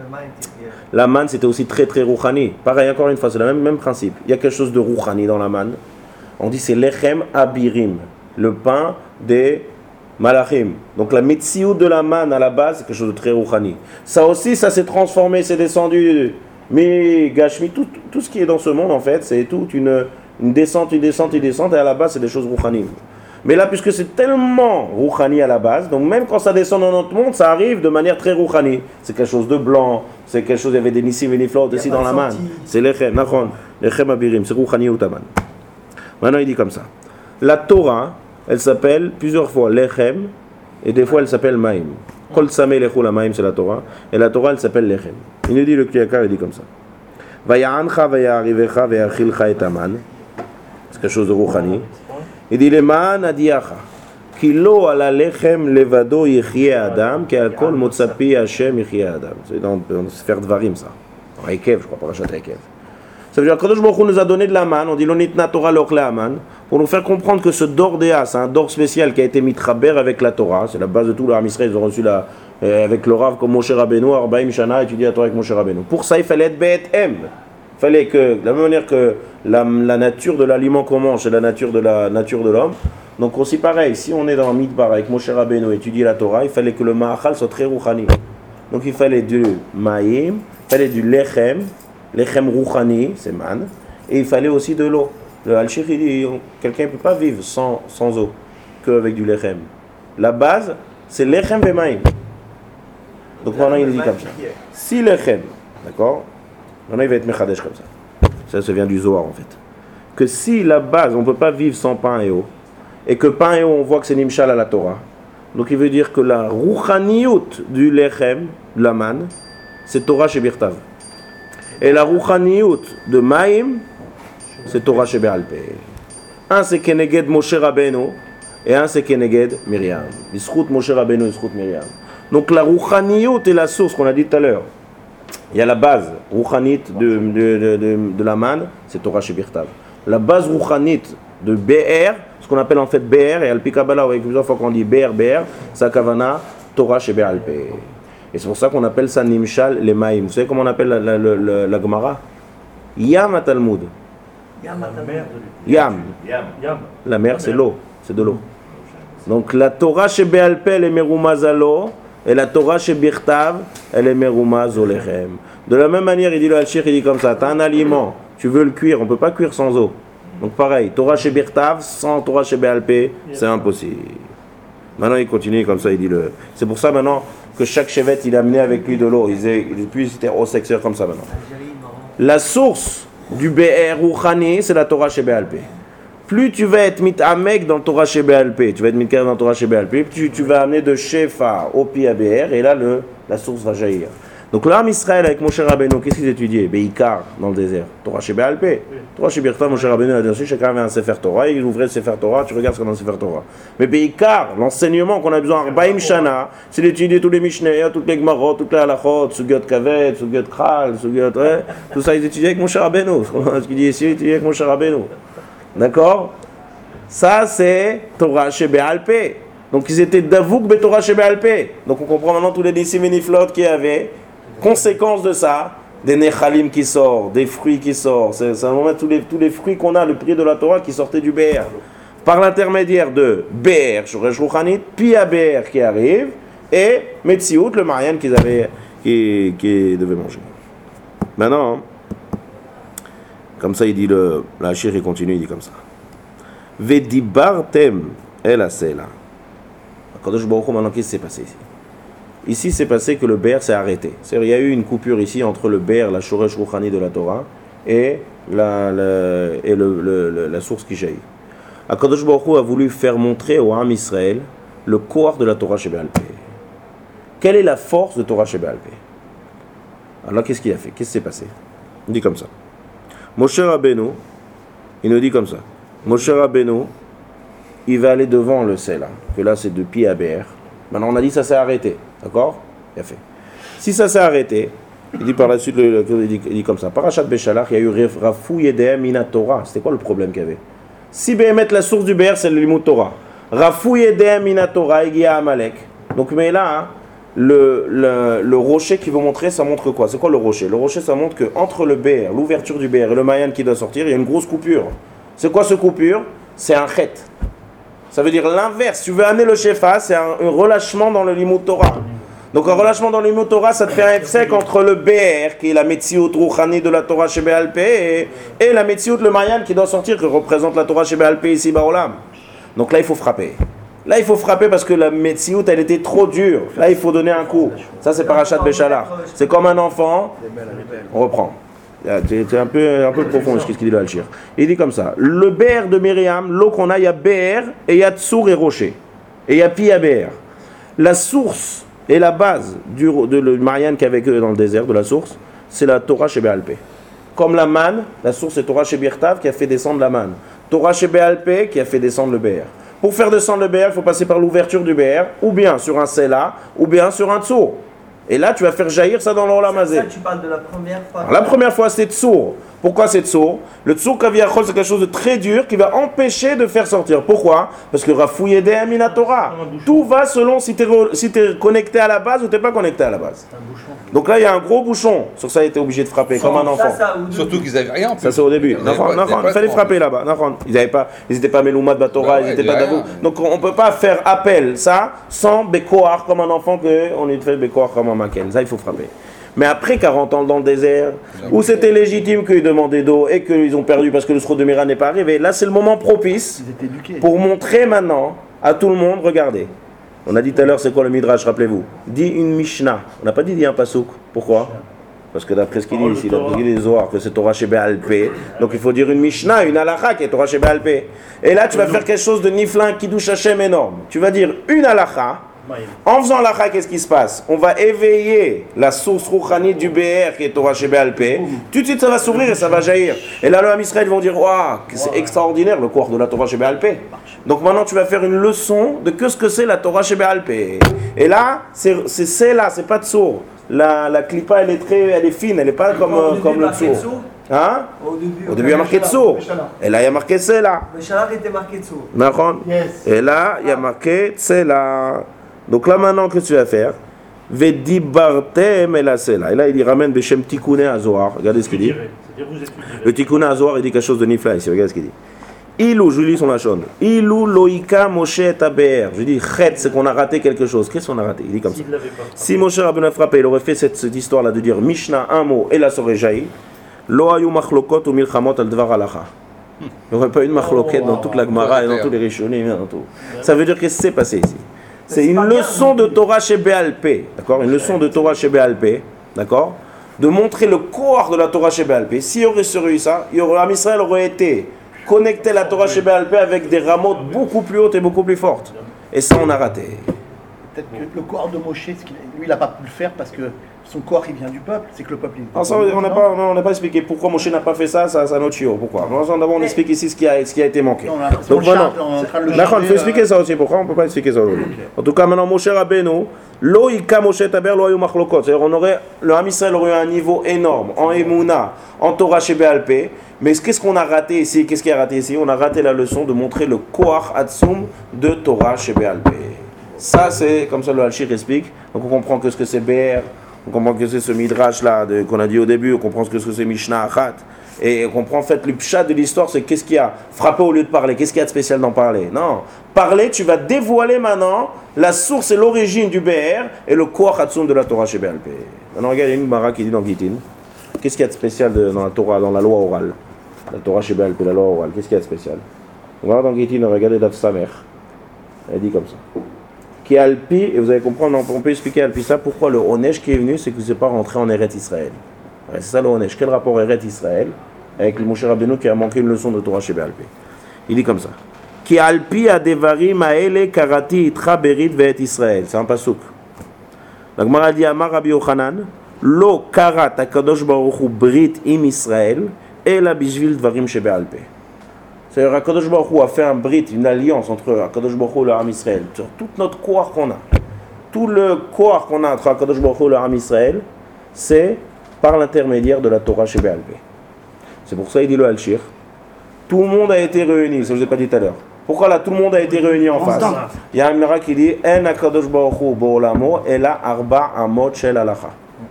La manne, c'était aussi très très rouchani. Pareil, encore une fois, c'est le même, même principe. Il y a quelque chose de rouchani dans la manne. On dit c'est lechem abirim, le pain des malachim. Donc la metsiout de la manne à la base, c'est quelque chose de très rouchani. Ça aussi, ça s'est transformé, c'est descendu. Mais Gashmi, tout, tout ce qui est dans ce monde, en fait, c'est toute une, une descente, une descente, une descente, et à la base, c'est des choses rouchani. Mais là, puisque c'est tellement rouchani à la base, donc même quand ça descend dans notre monde, ça arrive de manière très rouchani. C'est quelque chose de blanc, c'est quelque chose, il y avait des nissim et des fleurs aussi dans la manne. C'est l'echem, nachon, l'echem abirim, c'est rouchani ou taman. Maintenant, il dit comme ça. La Torah, elle s'appelle plusieurs fois l'echem, et des fois elle s'appelle maïm. Kol sameh lechou la maïm, c'est la Torah, et la Torah, elle s'appelle l'echem. Il nous dit le Kliyakar, il dit comme ça. Vaya'ancha vaya'arivecha vaya'achilcha et taman. C'est quelque chose de rouchani. Il dit le man adiacha ki lo ala lechem levado yichye adam ki al kol motzapi Hashem yichye adam. C'est dans le Sefer Dvarim ça. En Ekev, je crois, parachat Ekev. Ça veut dire que Kadosh Baruch Hu nous a donné de la manne, on dit l'onitna Torah l'ochle aman, pour nous faire comprendre que ce dordéa, c'est un dor spécial qui a été mitraber avec la Torah, c'est la base de tout le Ham Israël, ils ont reçu la, euh, avec le Rav comme Moshe Rabbeinu, Arbaim Shana, étudié la Torah avec Moshe Rabbeinu. Pour ça, il fallait être Be'et M. Il fallait que, de la même manière que la, la nature de l'aliment qu'on mange, c'est la nature de la nature de l'homme, donc aussi pareil, si on est dans Midbar avec Moshe Rabbeinu, étudier la Torah, il fallait que le Ma'achal soit très rouchani. Donc il fallait du Maïm, il fallait du Lechem, Lechem rouchani, c'est man, et il fallait aussi de l'eau. Le Al-Sheikh dit, quelqu'un ne peut pas vivre sans, sans eau, qu'avec du Lechem. La base, c'est Lechem et Maïm. Donc maintenant il dit comme ça. Si Lechem, d'accord, maintenant il va être Mechadesh comme ça. Ça, ça vient du Zohar en fait. Que si la base, on ne peut pas vivre sans pain et eau, et que pain et eau, on voit que c'est Nimshal à la Torah, donc il veut dire que la rouchaniout du Lechem, de la manne, c'est Torah chez Birtav. Et la rouchaniout de Maïm, c'est Torah chez Be'alpeh. Un c'est Keneged Moshe Rabbeinu, et un c'est Keneged Myriam. Yisrout Moshe Rabbeinu, Yisrout Myriam. Donc la rouchaniout est la source qu'on a dit tout à l'heure. Il y a la base rouchanite de, de, de, de, de la manne, c'est Torah chez Birtav. La base rouchanite de Be'er, ce qu'on appelle en fait Be'er, et Al-Pi Kabbalah, avec plusieurs fois qu'on dit Be'er, Be'er, ça kavana Torah chez Be'alpeh. Et c'est pour ça qu'on appelle ça Nimshal les Maïm. Vous savez comment on appelle la, la, la, la, la Gemara? Yam à Talmud. Yam. Yam. Yam. La mer, c'est l'eau. C'est de l'eau. Donc la Torah chez Be'alpeh, elle est Merumaz à l'eau. Et la Torah chez Birtav, elle est Merumaz au Lechem. De la même manière, il dit le Al-Sheikh, il dit comme ça, tu as un aliment, tu veux le cuire, on ne peut pas cuire sans eau. Donc pareil, Torah chez Birtav, sans Torah chez Be'alpeh, c'est impossible. Maintenant, il continue comme ça, il dit le. C'est pour ça maintenant que chaque chevet, il a amené avec lui de l'eau. Il disait, puis c'était au sexeur comme ça maintenant. La source du Be'er Rouchani, c'est la Torah chez Béalpé. Plus tu vas être mitamek dans Torah chez Béalpé, tu vas être mitker dans Torah chez Béalpé, plus tu, tu vas amener de Shefa au Pi à Be'er, et là, le, la source va jaillir. Donc l'âme Israël avec Moshe Rabbeinu, qu'est-ce qu'ils étudiaient? Beikar dans le désert. Torah chez Béalpé. Torah chez Birta, Moshe Rabbeinu a dit aussi, chacun avait un Sefer Torah, il ouvrait le Sefer Torah, tu regardes ce qu'on a dans le Sefer Torah. Mais Beikar, l'enseignement qu'on a besoin, Arbaim Shana, c'est d'étudier tous les Mishneh, toutes les Gmarot, toutes les Halachot, Sugyot Kavet, Sugyot Kral, Sugyot, ouais, tout ça ils étudiaient avec Moshe Rabbeinu. Ce qu'il dit ici, ils étudiaient avec Moshe Rabbeinu. D'accord? Ça c'est Torah chez Béalpé. Donc ils étaient Davouk be Torah chez Béalpé. Donc on comprend maintenant tous les décimes et niflot qu'il y avait. Conséquence de ça, des nechalim qui sortent, des fruits qui sortent. C'est, c'est un moment tous les, tous les fruits qu'on a, le prix de la Torah qui sortait du Be'er. Par l'intermédiaire de Be'er, Shoresh Rouchanit, puis à Be'er qui arrive, et Metsiout, le Marianne qu'ils avaient, qui, qui devaient manger. Maintenant, comme ça il dit, le, la Hachir il continue, il dit comme ça. Vedibartem el asela. Kadosh Baruch Hu, maintenant qu'est-ce qui s'est passé ici? Ici, c'est passé que le Be'er s'est arrêté. C'est-à-dire, il y a eu une coupure ici entre le Be'er, la Shoresh Rouchani de la Torah, et la, la, et le, le, le, la source qui jaillit. Akadosh Baruch Hu a voulu faire montrer au Ham Israël le corps de la Torah chez Béalpé. Quelle est la force de Torah chez Béalpé? Alors, qu'est-ce qu'il a fait? Qu'est-ce qui s'est passé? Il dit comme ça. Moshe Rabbeinu, il nous dit comme ça. Moshe Rabbeinu, il va aller devant le Sela, que là, c'est de Pi à Be'er. Maintenant, on a dit ça s'est arrêté. D'accord? Il a fait. Si ça s'est arrêté, il dit par la suite, le, le, il, dit, il dit comme ça. Parashat Beshalach, il y a eu Rafou Yedem Mina Torah. C'était quoi le problème qu'il y avait? Si Béhémet, la source du Be'er, c'est le Limut Torah. Rafou Yedem Mina Torah, il y a Amalek. Donc, mais là, hein, le, le, le rocher qui veut montrer, ça montre quoi? C'est quoi le rocher? Le rocher, ça montre qu'entre le Be'er, l'ouverture du Be'er et le Mayan qui doit sortir, il y a une grosse coupure. C'est quoi ce coupure? C'est un chet. Ça veut dire l'inverse. Tu veux amener le Shefa, c'est un, un relâchement dans le Limut Torah. Donc un relâchement dans le Limut Torah, ça te fait un F-sec entre le Be'er, qui est la Metsiout Rouchani de la Torah chez Béalpé, et, et la Metsiout, le Mayan, qui doit sortir, qui représente la Torah chez Béalpé ici, Baolam. Donc là, il faut frapper. Là, il faut frapper parce que la Metsiout, elle était trop dure. Là, il faut donner un coup. Ça, c'est Parashat Beshalach. C'est comme un enfant. On reprend. C'est un peu, un peu profond ce qu'il dit le Hachir. Il dit comme ça. Le Be'er de Myriam, l'eau qu'on a, il y a Be'er, et il y a Tsour et Rocher. Et il y a Pi à Be'er. La source et la base du, de le Marianne qui est avec eux dans le désert, de la source, c'est la Torah chez Béalpé. Comme la manne, la source c'est Torah chez Birtav qui a fait descendre la manne. Torah chez Béalpé qui a fait descendre le Be'er. Pour faire descendre le Be'er, il faut passer par l'ouverture du Be'er, ou bien sur un Sela, ou bien sur un Tsour. Et là, tu vas faire jaillir ça dans l'Olam Hazé. Ça, tu parles de la première fois. La première fois, c'est Tsour. Pourquoi c'est Tsour? Le Tsour Kaviachol, c'est quelque chose de très dur qui va empêcher de faire sortir. Pourquoi? Parce que Rafou Yedem Mina Torah. Tout va selon si tu es si connecté à la base ou tu n'es pas connecté à la base. Donc là, il y a un gros bouchon. Sur ça, il était obligé de frapper comme un enfant. Ça, ça, Surtout qu'ils n'avaient rien. en plus. Ça, c'est au début. Ils avaient pas- ils avaient Il pas fallait de frapper là-bas. Ils n'étaient pas, pas Melouma de Torah, Bah ils ouais, n'étaient il y pas a d'Avou. rien. Donc on ne peut pas faire appel ça sans Bekoar comme un enfant qu'on est fait Bekoar comme un Makel. Ça, il faut frapper. Mais après quarante ans dans le désert, où c'était légitime qu'ils demandaient d'eau et qu'ils ont perdu parce que le Srod de Mira n'est pas arrivé, là c'est le moment propice Ils étaient éduqués. pour montrer maintenant à tout le monde, regardez. On a dit tout à l'heure, c'est quoi le Midrash, rappelez-vous? Dit une Mishnah. On n'a pas dit dit un Pasuk. Pourquoi? Parce que d'après ce qu'il dit ici, d'après ce qu'il dit les Zohar, que c'est Torah chez Béalpé. Donc il faut dire une Mishnah, une Halakha qui est Torah chez Béalpé. Et là tu vas faire quelque chose de Niflin, Kiddush Hashem énorme. Tu vas dire une Halakha. En faisant l'Akha, qu'est-ce qui se passe? On va éveiller la source rouchani du Be'er qui est Torah chez Béalpé. Tout de suite, ça va s'ouvrir et ça va jaillir. Et là, le Ham Israël vont dire waouh, c'est extraordinaire le corps de la Torah chez Béalpé. Donc maintenant, tu vas faire une leçon de que ce que c'est la Torah chez Béalpé. Et là, c'est c'est là, c'est pas de sourd. La, la clipa, elle est très, elle est fine, elle n'est pas comme, euh, comme le sourd. Hein? Au début. Au début, il y a marqué Tsour. Et là, il y a marqué Tsela. Le Shalach était marqué dessous. Yes. Et là, il y a marqué Tsela. Donc là, maintenant, qu'est-ce que tu vas faire? Vedibartem el asela. Et là, il y ramène Beshem Tikouné à Zohar. Regardez ce qu'il dit. Le Tikouné à Zohar, il dit quelque chose de nifla ici. Regardez ce qu'il dit. Ilou, je lis son lachon. Ilou loïka Moshe et Aber. Je dis, chet, c'est qu'on a raté quelque chose. Qu'est-ce qu'on a raté? Il dit comme ça. Si Moshe Rabbeinu a frappé, il aurait fait cette, cette histoire-là de dire Mishnah, un mot, et la saurait jailli. Lo ayu machlokot ou milchamot al dvar alacha. Il n'y aurait pas eu de machloket dans toute la Gemara et dans tous les Rishonim. Ça veut dire qu'est-ce qui s'est passé ici? c'est une leçon de Torah chez Béal P. D'accord? Une leçon de Torah chez Béal P. D'accord? De montrer le corps de la Torah chez Béal P. S'il y aurait eu ça, l'Am Israël aurait été connecté la Torah chez Béal P avec des rameaux beaucoup plus hautes et beaucoup plus fortes. Et ça, on a raté. Peut-être que le corps de Moshe, ce qu'il- lui, il n'a pas pu le faire parce que son corps, il vient du peuple. C'est que le peuple, il Alors ça, on n'a pas, on n'a pas expliqué pourquoi Moshe n'a pas fait ça, ça c'est un autre chiot. Pourquoi? D'abord, on explique ici ce qui a, ce qui a été manqué. Non, on a l'impression Donc qu'on le maintenant, charge, on est en train de le d'accord, il charger, faut expliquer euh, ça aussi. Pourquoi on ne peut pas expliquer ça aujourd'hui? En tout cas, maintenant, Moshe Rabbeinu, lo ika Moshe taber lo ayu machlokot. C'est-à-dire, on aurait, le Ham Israël aurait eu un niveau énorme en Emouna, en Torah chez Béal P. Mais qu'est-ce qu'on a raté ici? Qu'est-ce qui a raté ici? On a raté la leçon de montrer le Koach Atzum de Torah chez Béal P. Ça, c'est comme ça le Al-Shir explique. Donc on comprend que ce que c'est B R, on comprend que c'est ce Midrash là de- qu'on a dit au début, on comprend ce que c'est Mishnah Achat. Et on comprend en fait le pshat de l'histoire, c'est qu'est-ce qu'il y a? Frapper au lieu de parler, qu'est-ce qu'il y a de spécial d'en parler? Non, parler, tu vas dévoiler maintenant la source et l'origine du B R et le Koach Hatzum de la Torah chez B L P. Maintenant regarde, il y a une Gemara qui dit dans Gittin, qu'est-ce qu'il y a de spécial de- dans la Torah, dans la loi orale? La Torah chez B L P, la loi orale, qu'est-ce qu'il y a de spécial? On va dans Gittin, regardez Daf Samer. Elle dit comme ça. Qui est Alpi, et vous allez comprendre, on peut expliquer Alpi ça, pourquoi le Onesh qui est venu, c'est que vous n'êtes pas rentré en Eret Israël. Ouais, c'est ça le Onesh. Quel rapport Eret Israël avec le Moshe Rabbeinu qui a manqué une leçon de Torah chez Alpi? Il dit comme ça. Qui Alpi a devari maele karati itra berit ve'et Israël. C'est un pasouk. La Gemara dit Amar Rabbi Yochanan, lo karat akadosh baruch hu brit im Israël, ela bishvil dvarim chez Alpi. C'est-à-dire Akadosh Baruch Hu a fait un brit, une alliance entre Akadosh Baruch Hu et le Ham Israël, sur tout notre corps qu'on a. Tout le corps qu'on a entre Akadosh Baruch Hu et le Ham Israël, c'est par l'intermédiaire de la Torah chez Béal P. C'est pour ça il dit le Al-Shir. Tout le monde a été réuni, ça je ne vous ai pas dit tout à l'heure. Pourquoi là tout le monde a été réuni en face? Il y a un miracle qui dit En Akadosh Baruch Hu bo'olamo ela arba amot shel halacha.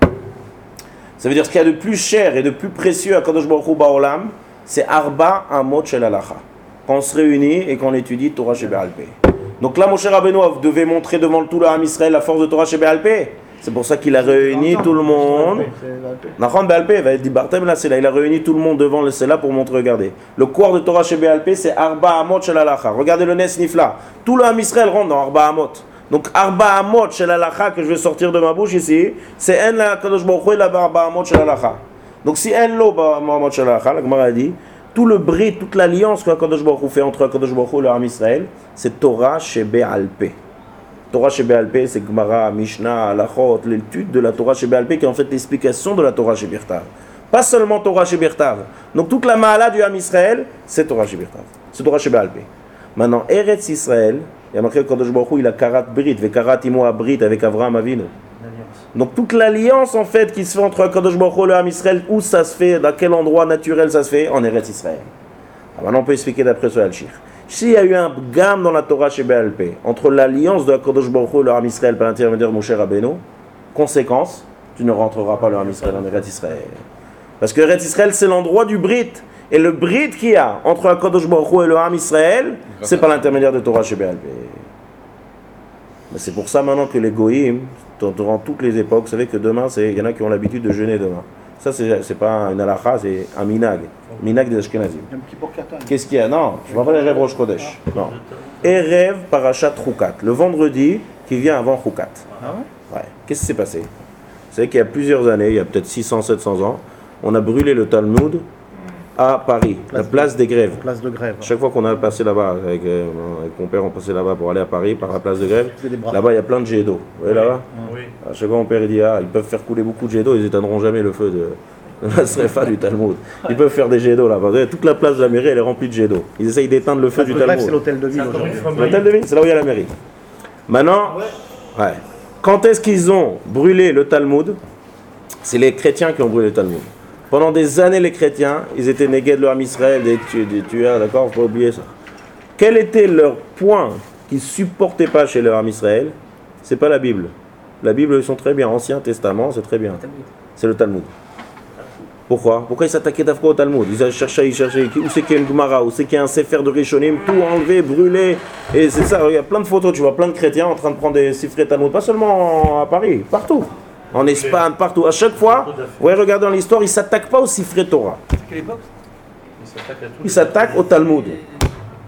Ça veut dire ce qu'il y a de plus cher et de plus précieux à Akadosh Baruch Hu ba'olam, c'est Arba Amot Shel Halacha. Quand on se réunit et qu'on étudie Torah chez Béal P. Donc là, Moshe Rabbeinu devait montrer devant tout le Ham Israël la force de Torah chez Béal P. C'est pour ça qu'il a réuni tout le monde. Nachon Béal P, va être dit Bartem là, c'est là. Il a réuni tout le monde devant le Sela pour montrer, regardez. Le corps de Torah chez Béal P, c'est Arba Amot Shel Halacha. Regardez le Nes Nifla. Tout le Ham Israël rentre dans Arba Amot. Donc Arba Amot Shel Halacha que je vais sortir de ma bouche ici, c'est En la Kadosh Baruch Hu la Arba Amot Shel Halacha. Donc si En lo Amot Shel Halacha, la Gemara a dit, tout le brit, toute l'alliance que Akadosh Baruch Hu fait entre Akadosh Baruch Hu et le Ham Israël, c'est Torah chez Béal P. Torah chez Béal P, c'est Gemara, Mishnah, Halachot, l'étude de la Torah chez Béal P qui est en fait l'explication de la Torah chez Birtav. Pas seulement Torah chez Birtav. Donc toute la Mahala du Ham Israël, c'est Torah chez Birtav. C'est Torah chez Béal P. Maintenant, Eretz Israël, il y a marqué Akadosh Baruch Hu, il a Karat Brit, Vekarat Imo Abrit avec Avraham Avinu. Donc toute l'alliance en fait qui se fait entre Akadosh Baruch Hu et le Ham Israël, où ça se fait, dans quel endroit naturel ça se fait? En Eretz Israël. Alors maintenant on peut expliquer d'après ce Al-Shir. S'il y a eu un gamme dans la Torah chez Béal P entre l'alliance de Akadosh Baruch Hu et le Ham Israël par l'intermédiaire de Moshe Rabbeinu, conséquence, tu ne rentreras pas le Ham Israël en Eretz Israël. Parce que Eretz Israël c'est l'endroit du Brit. Et le Brit qu'il y a entre Akadosh Baruch Hu et le Ham Israël, c'est par l'intermédiaire de Torah chez Béal P. Mais c'est pour ça maintenant que les Goïm, durant toutes les époques, vous savez que demain, il y en a qui ont l'habitude de jeûner demain. Ça, c'est, c'est pas une halakha, c'est un minag. Minag des Ashkenazim. Qu'est-ce qu'il y a? Non, je ne parle pas d'Erev Rosh Chodesh. Non. Erev Parashat Chukat. Le vendredi qui vient avant Chukat. Ah ouais? Ouais. Qu'est-ce qui s'est passé? Vous savez qu'il y a plusieurs années, il y a peut-être six cents, sept cents ans, on a brûlé le Talmud à Paris, place la place des Grèves. Place de Grève. Chaque fois qu'on a passé là-bas, avec, euh, avec mon père, on passait là-bas pour aller à Paris, par la place de Grève. Là-bas, il y a plein de jets d'eau. Vous voyez là-bas? Oui. À chaque fois, mon père il dit, ah, ils peuvent faire couler beaucoup de jets d'eau, ils n'éteindront jamais le feu de, de la Srefa du Talmud. Ils peuvent faire des jets d'eau là-bas. Toute la place de la mairie, elle est remplie de jets d'eau. Ils essayent d'éteindre le feu du Talmud. C'est l'hôtel de ville aujourd'hui. L'hôtel de ville, c'est là où il y a la mairie. Maintenant, ouais. Quand est-ce qu'ils ont brûlé le Talmud? C'est les chrétiens qui ont brûlé le Talmud. Pendant des années, les chrétiens, ils étaient négués de leur Ham Israël, des, tu, des tueurs, d'accord? Il ne faut pas oublier ça. Quel était leur point qu'ils ne supportaient pas chez leur Ham Israël? C'est pas la Bible. La Bible, ils sont très bien. Ancien Testament, c'est très bien. C'est le Talmud. Pourquoi? Pourquoi ils s'attaquaient d'Afro au Talmud? Ils cherchaient, ils cherchaient. Où c'est qu'il y a une Gemara? Où c'est qu'il y a un Sefer de Rishonim? Tout enlevé, brûlé. Et c'est ça. Il y a plein de photos. Tu vois plein de chrétiens en train de prendre des Sifrei Talmud. Pas seulement à Paris, partout. En Espagne, partout. À chaque fois, ouais, regardez dans l'histoire, ils ne s'attaquent pas au Sifrei Torah. Quelle époque? Ils s'attaquent au Talmud.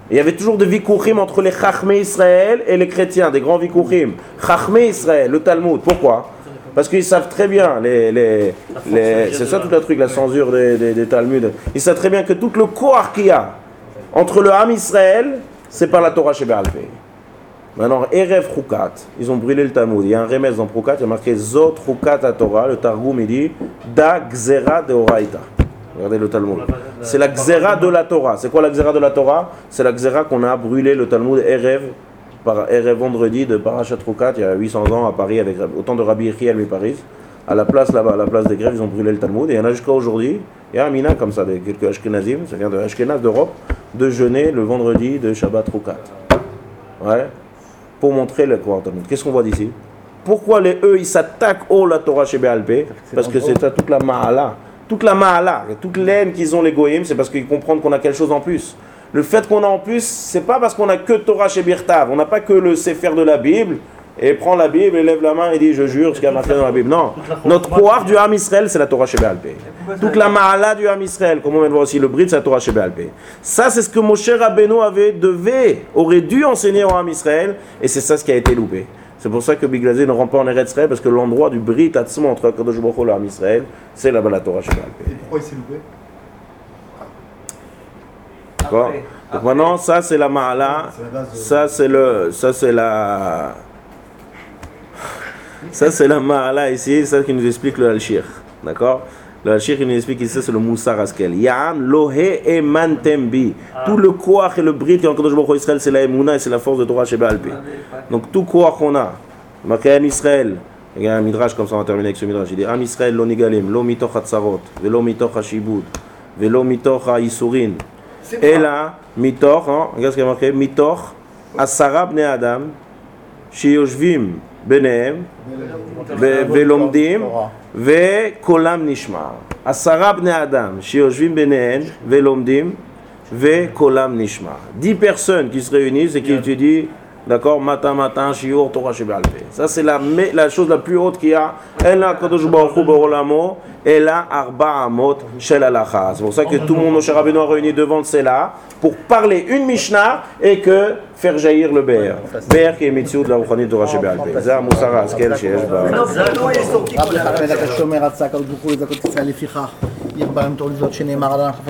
Il y avait toujours des vikouchim entre les Chachmei Israël et les chrétiens, des grands vikouchim. Chachmei Israël, le Talmud, pourquoi? Parce qu'ils savent très bien, les, les, les, c'est ça tout le truc, la censure des, des, des Talmuds. Ils savent très bien que tout le koach qu'il y a entre le Ham Israël, c'est par la Torah Sheba'al Peh. Maintenant, Erev Chukat, ils ont brûlé le Talmud. Il y a un remède dans Chukat, il y a marqué Zot Chukat à Torah. Le Targum, il dit Da Gzera de Oraita. Regardez le Talmud. C'est la Gzera de la Torah. C'est quoi la Gzera de la Torah? C'est la Gzera qu'on a brûlé le Talmud Erev, par Erev vendredi de Parashat Chukat, il y a huit cents ans à Paris, avec autant de Rabbi Yechiel et Paris. À la place là-bas, à la place des grèves, ils ont brûlé le Talmud. Et il y en a jusqu'à aujourd'hui. Il y a un mina comme ça, des, quelques Ashkenazim, ça vient de Ashkenaz d'Europe, de jeûner le vendredi de Shabbat Chukat. Ouais. Pour montrer le quoi Talmud. Qu'est-ce qu'on voit d'ici? Pourquoi les eux ils s'attaquent au la Torah Sheba'al Peh? Parce que c'est toute la ma'ala, toute la ma'ala, toute l'aine qu'ils ont les goyim, c'est parce qu'ils comprennent qu'on a quelque chose en plus. Le fait qu'on a en plus, c'est pas parce qu'on a que Torah Shebirtav, on n'a pas que le Sefer de la Bible et prend la Bible et lève la main et dit je jure ce qu'il y a marqué dans la Bible. Non, notre koar du Ham Israël c'est la Torah Sheba'al Peh. Toute la ma'ala du Ham Israël, comme on vient de voir aussi le Brit, c'est la Torah Sheba'al Peh. Ça c'est ce que Moshe Rabbeinu avait devait, aurait dû enseigner au Ham Israël et c'est ça ce qui a été loupé. C'est pour ça que Biglazé ne rentre pas en Eretz Israël parce que l'endroit du Brit Atzmo entre Kadosh Baruch Hu et le Ham Israël, c'est là-bas la Torah Sheba'al Peh. Et pourquoi il s'est loupé? D'accord. Donc maintenant ça c'est la ma'ala, ça c'est le, ça c'est la Ça c'est la ma'ala ici, c'est ça qui nous explique le Al-Shir. D'accord? Le Al-Shir qui nous explique ici, c'est le Moussar Askel. Ya'am lohe eman tembi. Tout le koach et le brit qui est en Kadosh Baruch Hu Israël, c'est la Emouna et c'est la force de Torah Sheba'al Peh. Donc tout koach qu'on a, marqué en Israël, il y a un midrash comme ça, on va terminer avec ce midrash. Il dit Am Israël lo nigalim, lo mitoch hatzarot, velo mitoch hashibud, velo mitoch haisurin. Et là, mitoch, hein, regarde ce qu'il y a marqué, mitoch asara bnei adam, shiyoshvim ביניהם, ולומדים, וקולם נשמע. עשרה בני אדם שיושבים ביניהם ולומדים, וקולם נשמע. Dix personnes qui se réunissent et qui étudient, d'accord, matin, matin, shiur, Torah Sheba'al Peh. Ça, c'est la, la chose la plus haute qu'il y a. Elle a Kadosh Baruch Hu B'olamo, elle a Arba Amot Shel Halacha. C'est pour ça que tout le monde, Moshe Rabbeinu, a réuni devant le Sela pour parler une Mishnah et que faire jaillir le Be'er. Be'er qui est Mitzvot de la Rouchanit Torah Sheba'al Peh. זה המוסר ההשכל שיש בה. רב לך מלך השומר רצה הקדוש ברוך הוא לזכות ישראל לפיכך ירבה להם תור לזאת שנאמר על החפץ